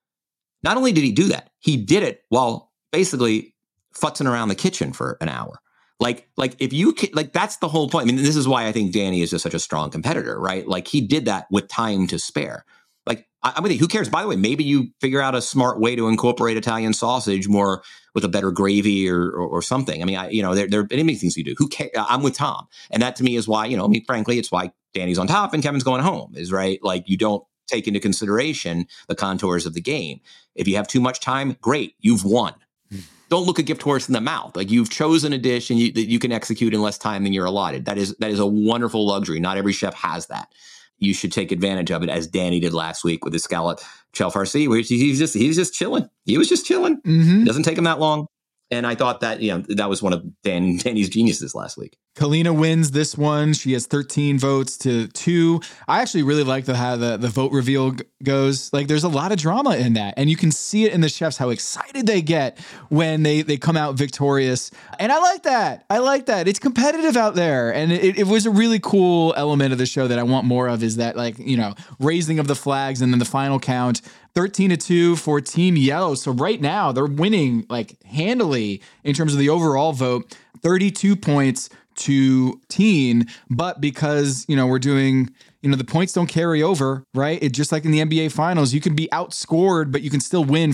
not only did he do that, he did it while basically futzing around the kitchen for an hour. Like if you like, that's the whole point. I mean, this is why I think Danny is just such a strong competitor, right? Like he did that with time to spare. Like I'm with you. Who cares? By the way, maybe you figure out a smart way to incorporate Italian sausage more with a better gravy or something. I mean, there are many things you do. Who cares? I'm with Tom, and that to me is why, I mean, frankly, it's why Danny's on top and Kevin's going home. Is right. Like you don't take into consideration the contours of the game. If you have too much time, great, you've won. Don't look a gift horse in the mouth. Like you've chosen a dish and that you can execute in less time than you're allotted. That is a wonderful luxury. Not every chef has that. You should take advantage of it, as Danny did last week with his scallop choux farci, where he's just chilling. He was just chilling. It doesn't take him that long. And I thought that, that was one of Danny's geniuses last week. Kalina wins this one. She has 13 votes to 2. I actually really like how the vote reveal goes. Like there's a lot of drama in that. And you can see it in the chefs, how excited they get when they come out victorious. And I like that. It's competitive out there. And it was a really cool element of the show that I want more of, is that raising of the flags and then the final count. 13-2 for Team Yellow. So right now they're winning like handily in terms of the overall vote, 32 points to teen. But because, we're doing, the points don't carry over, right? It just like in the NBA finals, you can be outscored, but you can still win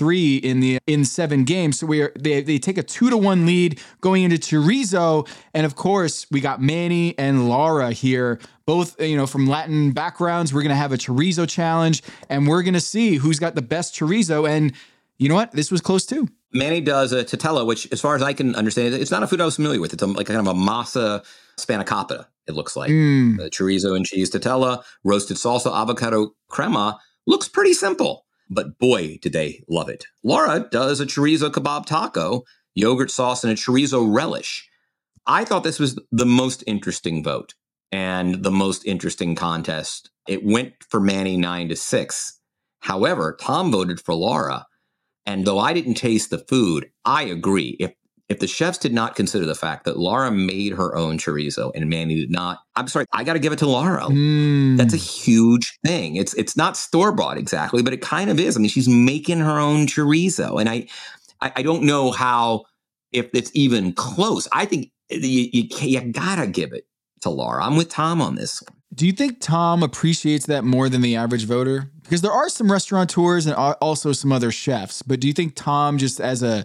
4-3 in 7 games. So they take a 2-1 lead going into chorizo. And of course we got Manny and Laura here, both, from Latin backgrounds. We're going to have a chorizo challenge and we're going to see who's got the best chorizo. And you know what? This was close too. Manny does a totella, which, as far as I can understand, it's not a food I was familiar with. It's like kind of a masa spanakopita, it looks like. Chorizo and cheese totella, roasted salsa, avocado crema. Looks pretty simple, but boy, did they love it. Laura does a chorizo kebab taco, yogurt sauce, and a chorizo relish. I thought this was the most interesting vote and the most interesting contest. It went for Manny 9-6. However, Tom voted for Laura. And though I didn't taste the food, I agree. If the chefs did not consider the fact that Laura made her own chorizo and Manny did not, I'm sorry, I got to give it to Laura. That's a huge thing. It's not store-bought exactly, but it kind of is. I mean, she's making her own chorizo. And I don't know how, if it's even close. I think you got to give it to Laura. I'm with Tom on this one. Do you think Tom appreciates that more than the average voter? Because there are some restaurateurs and also some other chefs, but do you think Tom, just as a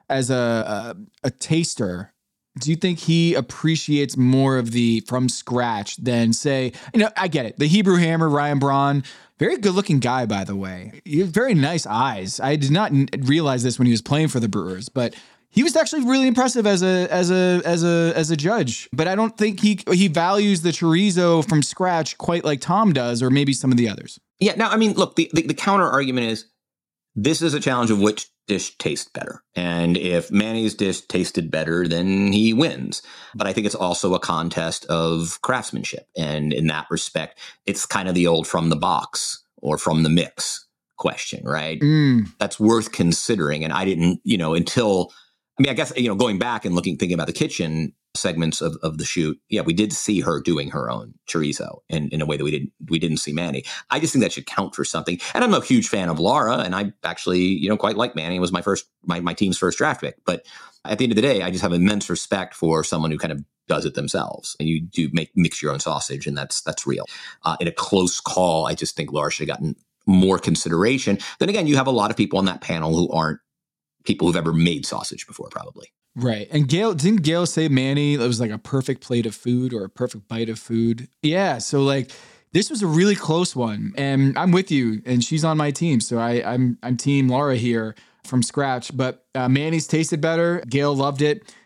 taster, do you think he appreciates more of the from scratch than, say, I get it, the Hebrew Hammer, Ryan Braun, very good looking guy, by the way. He has very nice eyes. I did not realize this when he was playing for the Brewers, but he was actually really impressive as a judge, but I don't think he values the chorizo from scratch quite like Tom does, or maybe some of the others. Yeah. Now, I mean, look, the counter argument is this is a challenge of which dish tastes better. And if Manny's dish tasted better, then he wins. But I think it's also a contest of craftsmanship. And in that respect, it's kind of the old from the box or from the mix question, right? That's worth considering. And I didn't, until... I mean, I guess, going back and thinking about the kitchen segments of the shoot, yeah, we did see her doing her own chorizo in a way that we didn't see Manny. I just think that should count for something. And I'm a huge fan of Laura, and I actually, quite like Manny. It was my team's first draft pick. But at the end of the day, I just have immense respect for someone who kind of does it themselves. And you do mix your own sausage, and that's real. In a close call, I just think Laura should have gotten more consideration. Then again, you have a lot of people on that panel who aren't people who've ever made sausage before, probably. Right. And didn't Gail say Manny, it was like a perfect plate of food or a perfect bite of food? Yeah. So this was a really close one, and I'm with you, and she's on my team. So I'm team Laura here from scratch, but Manny's tasted better. Gail loved it.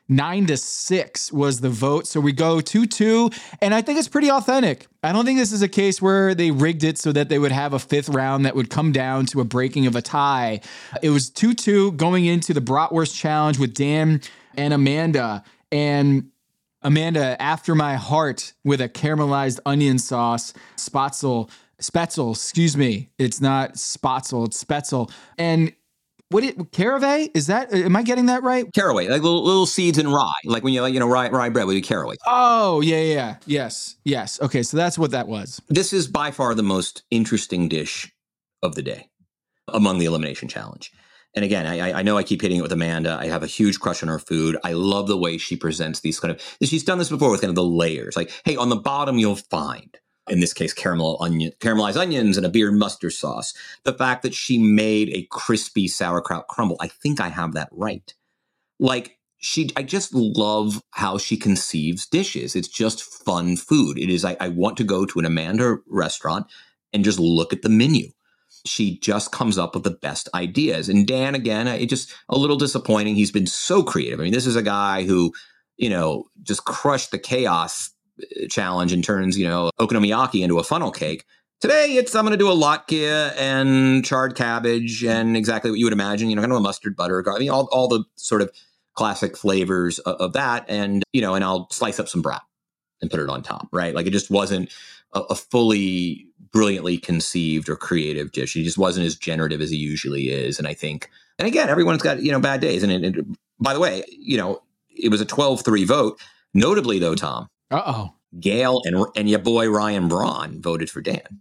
9-6 was the vote. So we go 2-2, and I think it's pretty authentic. I don't think this is a case where they rigged it so that they would have a fifth round that would come down to a breaking of a tie. It was 2-2 going into the Bratwurst Challenge with Dan and Amanda. And Amanda, after my heart, with a caramelized onion sauce, Spatzel, excuse me. It's not Spatzel, it's Spetzel. And caraway? Is that, am I getting that right? Caraway, like little seeds in rye. Like when rye bread with caraway. Oh, yeah. Yes. Okay, so that's what that was. This is by far the most interesting dish of the day among the Elimination Challenge. And again, I know I keep hitting it with Amanda. I have a huge crush on her food. I love the way she presents these she's done this before with kind of the layers. Like, hey, on the bottom, you'll find, in this case, caramelized onions and a beer mustard sauce. The fact that she made a crispy sauerkraut crumble, I think I have that right. Like, I just love how she conceives dishes. It's just fun food. It is, I want to go to an Amanda restaurant and just look at the menu. She just comes up with the best ideas. And Dan, again, it just a little disappointing. He's been so creative. I mean, this is a guy who, just crushed the chaos challenge and turns, okonomiyaki into a funnel cake. Today, I'm going to do a latke and charred cabbage and exactly what you would imagine, kind of a mustard butter. I mean, all the sort of classic flavors of that. And, and I'll slice up some brat and put it on top, right? Like it just wasn't a fully brilliantly conceived or creative dish. He just wasn't as generative as he usually is. And I think, and again, everyone's got, bad days. And by the way, it was a 12-3 vote. Notably though, Tom, Gail and your boy Ryan Braun voted for Dan.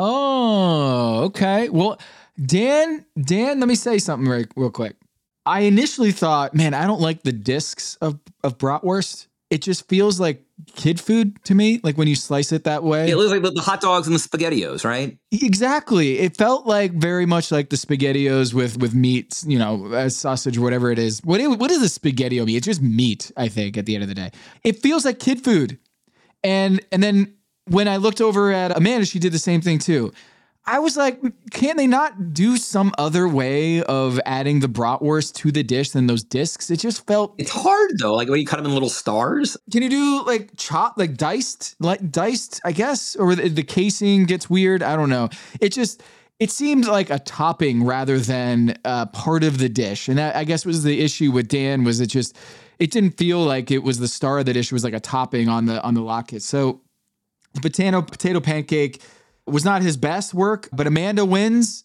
Oh, okay. Well, Dan, let me say something real quick. I initially thought, man, I don't like the discs of bratwurst. It just feels like kid food to me, like when you slice it that way. It looks like the hot dogs and the SpaghettiOs, right? Exactly. It felt like very much like the SpaghettiOs with meat, as sausage or whatever it is. What is a SpaghettiO meat? It's just meat, I think, at the end of the day. It feels like kid food. And then when I looked over at Amanda, she did the same thing too. I was like, can't they not do some other way of adding the bratwurst to the dish than those discs? It just felt... It's hard though, like when you cut them in little stars. Can you do like chopped, like diced, I guess? Or the casing gets weird? I don't know. It seemed like a topping rather than part of the dish. And that, I guess, was the issue with Dan, was it didn't feel like it was the star of the dish. It was like a topping on the latke. So the potato pancake was not his best work, but Amanda wins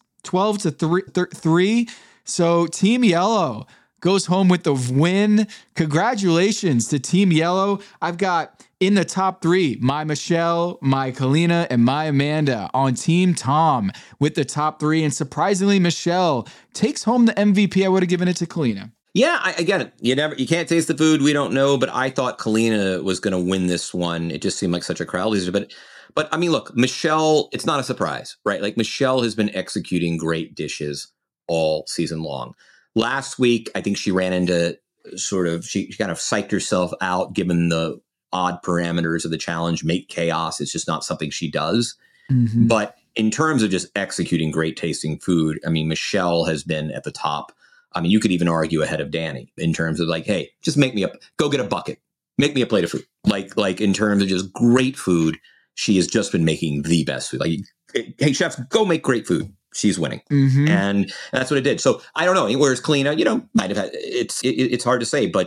12-3. So Team Yellow goes home with the win. Congratulations to Team Yellow. I've got in the top 3, my Michelle, my Kalina, and my Amanda on Team Tom with the top 3. And surprisingly, Michelle takes home the MVP. I would have given it to Kalina. Yeah, I get it. You can't taste the food. We don't know, but I thought Kalina was going to win this one. It just seemed like such a crowd leader, But I mean, look, Michelle, it's not a surprise, right? Like Michelle has been executing great dishes all season long. Last week, I think she ran into she kind of psyched herself out given the odd parameters of the challenge, make chaos. It's just not something she does. Mm-hmm. But in terms of just executing great tasting food, I mean, Michelle has been at the top. I mean, you could even argue ahead of Danny in terms of like, hey, just go get a bucket, make me a plate of food. Like in terms of just great food. She has just been making the best food. Like, hey, chefs, go make great food. She's winning. Mm-hmm. And that's what it did. So I don't know. Whereas Kalina, might have had, it's hard to say, but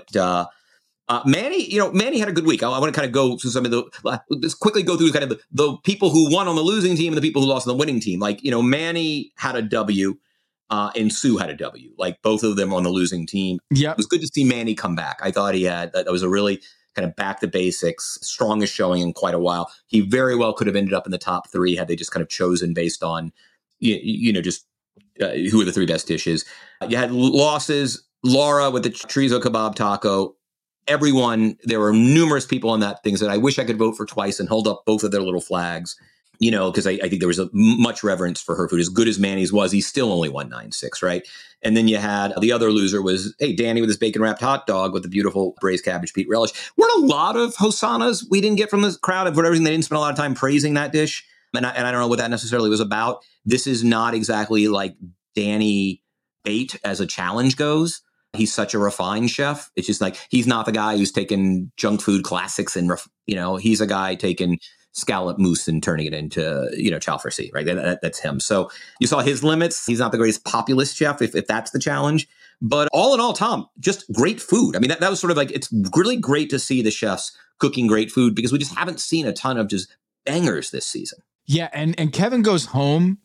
Manny had a good week. I want to kind of go through some of let's quickly go through kind of the people who won on the losing team and the people who lost on the winning team. Like, Manny had a W and Sue had a W, like both of them on the losing team. Yeah. It was good to see Manny come back. I thought that was a really kind of back to basics, strongest showing in quite a while. He very well could have ended up in the top 3 had they just kind of chosen based on, who are the 3 best dishes. You had losses, Laura with the chorizo kebab taco. Everyone, there were numerous people on that things that I wish I could vote for twice and hold up both of their little flags, because I think there was much reverence for her food. As good as Manny's was, he still only won 9-6, right? And then you had the other loser was, hey, Danny with his bacon wrapped hot dog with the beautiful braised cabbage Pete relish. Weren't a lot of hosannas we didn't get from the crowd of whatever. They didn't spend a lot of time praising that dish. And I don't know what that necessarily was about. This is not exactly like Danny bait as a challenge goes. he's such a refined chef. It's just like, he's not the guy who's taking junk food classics and, he's a guy taking scallop mousse and turning it into, chow farci, right? That's him. So you saw his limits. He's not the greatest populist chef, if that's the challenge. But all in all, Tom, just great food. I mean, that was sort of like, it's really great to see the chefs cooking great food because we just haven't seen a ton of just bangers this season. Yeah, and Kevin goes home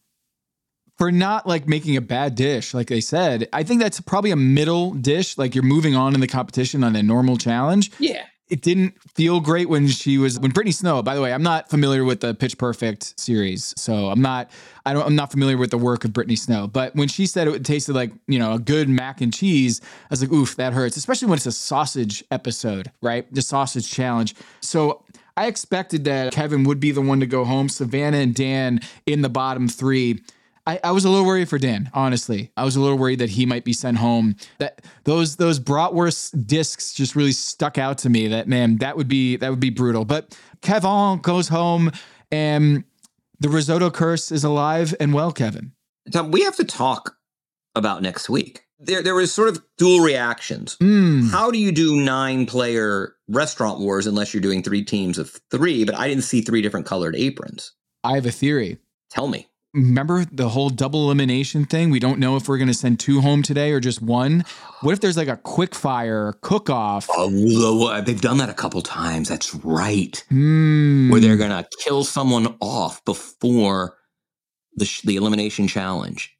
for not like making a bad dish, like they said. I think that's probably a middle dish, like you're moving on in the competition on a normal challenge. Yeah. It didn't feel great when Brittany Snow, by the way, I'm not familiar with the Pitch Perfect series, so I'm not familiar with the work of Brittany Snow, but when she said it tasted like, a good mac and cheese, I was like, oof, that hurts, especially when it's a sausage episode, right? The sausage challenge. So I expected that Kevin would be the one to go home. Savannah and Dan in the bottom three. I was a little worried for Dan, honestly. I was a little worried that he might be sent home. That those bratwurst discs just really stuck out to me. That would be brutal. But Kevin goes home, and the risotto curse is alive and well. Kevin, Tom, we have to talk about next week. There was sort of dual reactions. How do you do 9-player restaurant wars unless you're doing 3 teams of 3? But I didn't see 3 different colored aprons. I have a theory. Tell me. Remember the whole double elimination thing? We don't know if we're going to send 2 home today or just 1. What if there's like a quick fire cook-off? Oh, they've done that a couple times. That's right. Where they're going to kill someone off before the elimination challenge.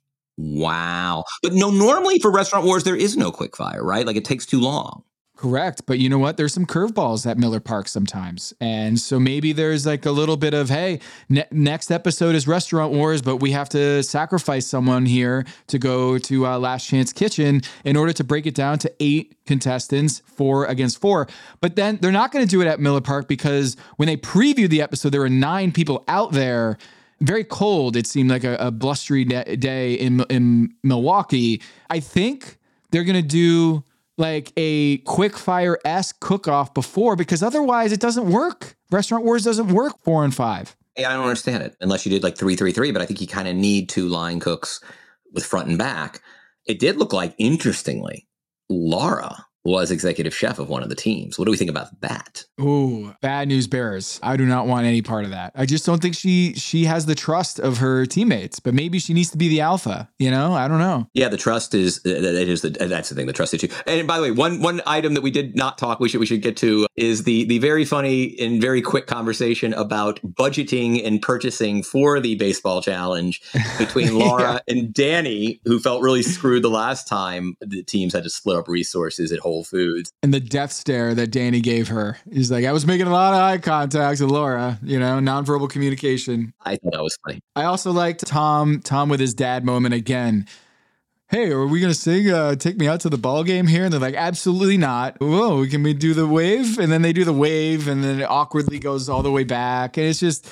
Wow. But no, normally for restaurant wars, there is no quick fire, right? Like it takes too long. Correct. But you know what? There's some curveballs at Miller Park sometimes. And so maybe there's like a little bit of, hey, next episode is Restaurant Wars, but we have to sacrifice someone here to go to Last Chance Kitchen in order to break it down to 8 contestants, 4 against 4. But then they're not going to do it at Miller Park because when they previewed the episode, there were 9 people out there. Very cold. It seemed like a blustery day in Milwaukee. I think they're going to do like a quick fire-esque cook-off before, because otherwise it doesn't work. Restaurant Wars doesn't work 4 and 5. Yeah, I don't understand it unless you did like 3-3-3, but I think you kind of need 2 line cooks with front and back. It did look like, interestingly, Laura was executive chef of one of the teams. What do we think about that? Ooh, bad news bears. I do not want any part of that. I just don't think she has the trust of her teammates, but maybe she needs to be the alpha, I don't know. Yeah, the trust is, that's the thing, the trust issue. And by the way, one item that we did not talk, we should get to is the very funny and very quick conversation about budgeting and purchasing for the baseball challenge between Laura and Danny, who felt really screwed the last time the teams had to split up resources at Whole Foods. And the death stare that Danny gave her. He's like, I was making a lot of eye contact with Laura, nonverbal communication. I thought that was funny. I also liked Tom with his dad moment again. Hey, are we going to sing Take Me Out to the Ball Game here? And they're like, absolutely not. Whoa, can we do the wave? And then they do the wave and then it awkwardly goes all the way back. And it's just,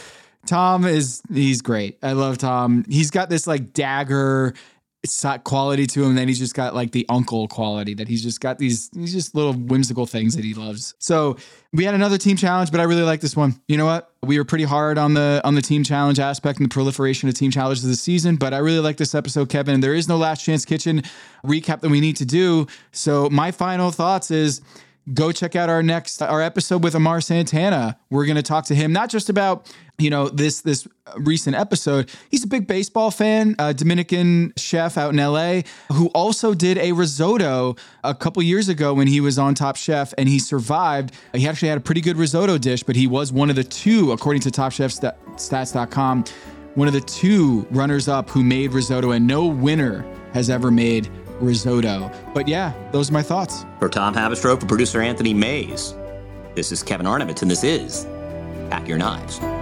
he's great. I love Tom. He's got this like dagger quality to him. Then he's just got like the uncle quality that he's just got he's just little whimsical things that he loves. So we had another team challenge, but I really like this one. You know what? We were pretty hard on the team challenge aspect and the proliferation of team challenges this season, but I really like this episode, Kevin. There is no Last Chance Kitchen recap that we need to do. So my final thoughts is go check out our episode with Amar Santana. We're going to talk to him, not just about, this recent episode. He's a big baseball fan, a Dominican chef out in LA who also did a risotto a couple years ago when he was on Top Chef and he survived. He actually had a pretty good risotto dish, but he was one of the 2, according to TopChefStats.com, one of the 2 runners up who made risotto, and no winner has ever made risotto. But yeah, those are my thoughts. For Tom Haberstroh, for producer Anthony Mays, this is Kevin Arnovitz, and this is Pack Your Knives.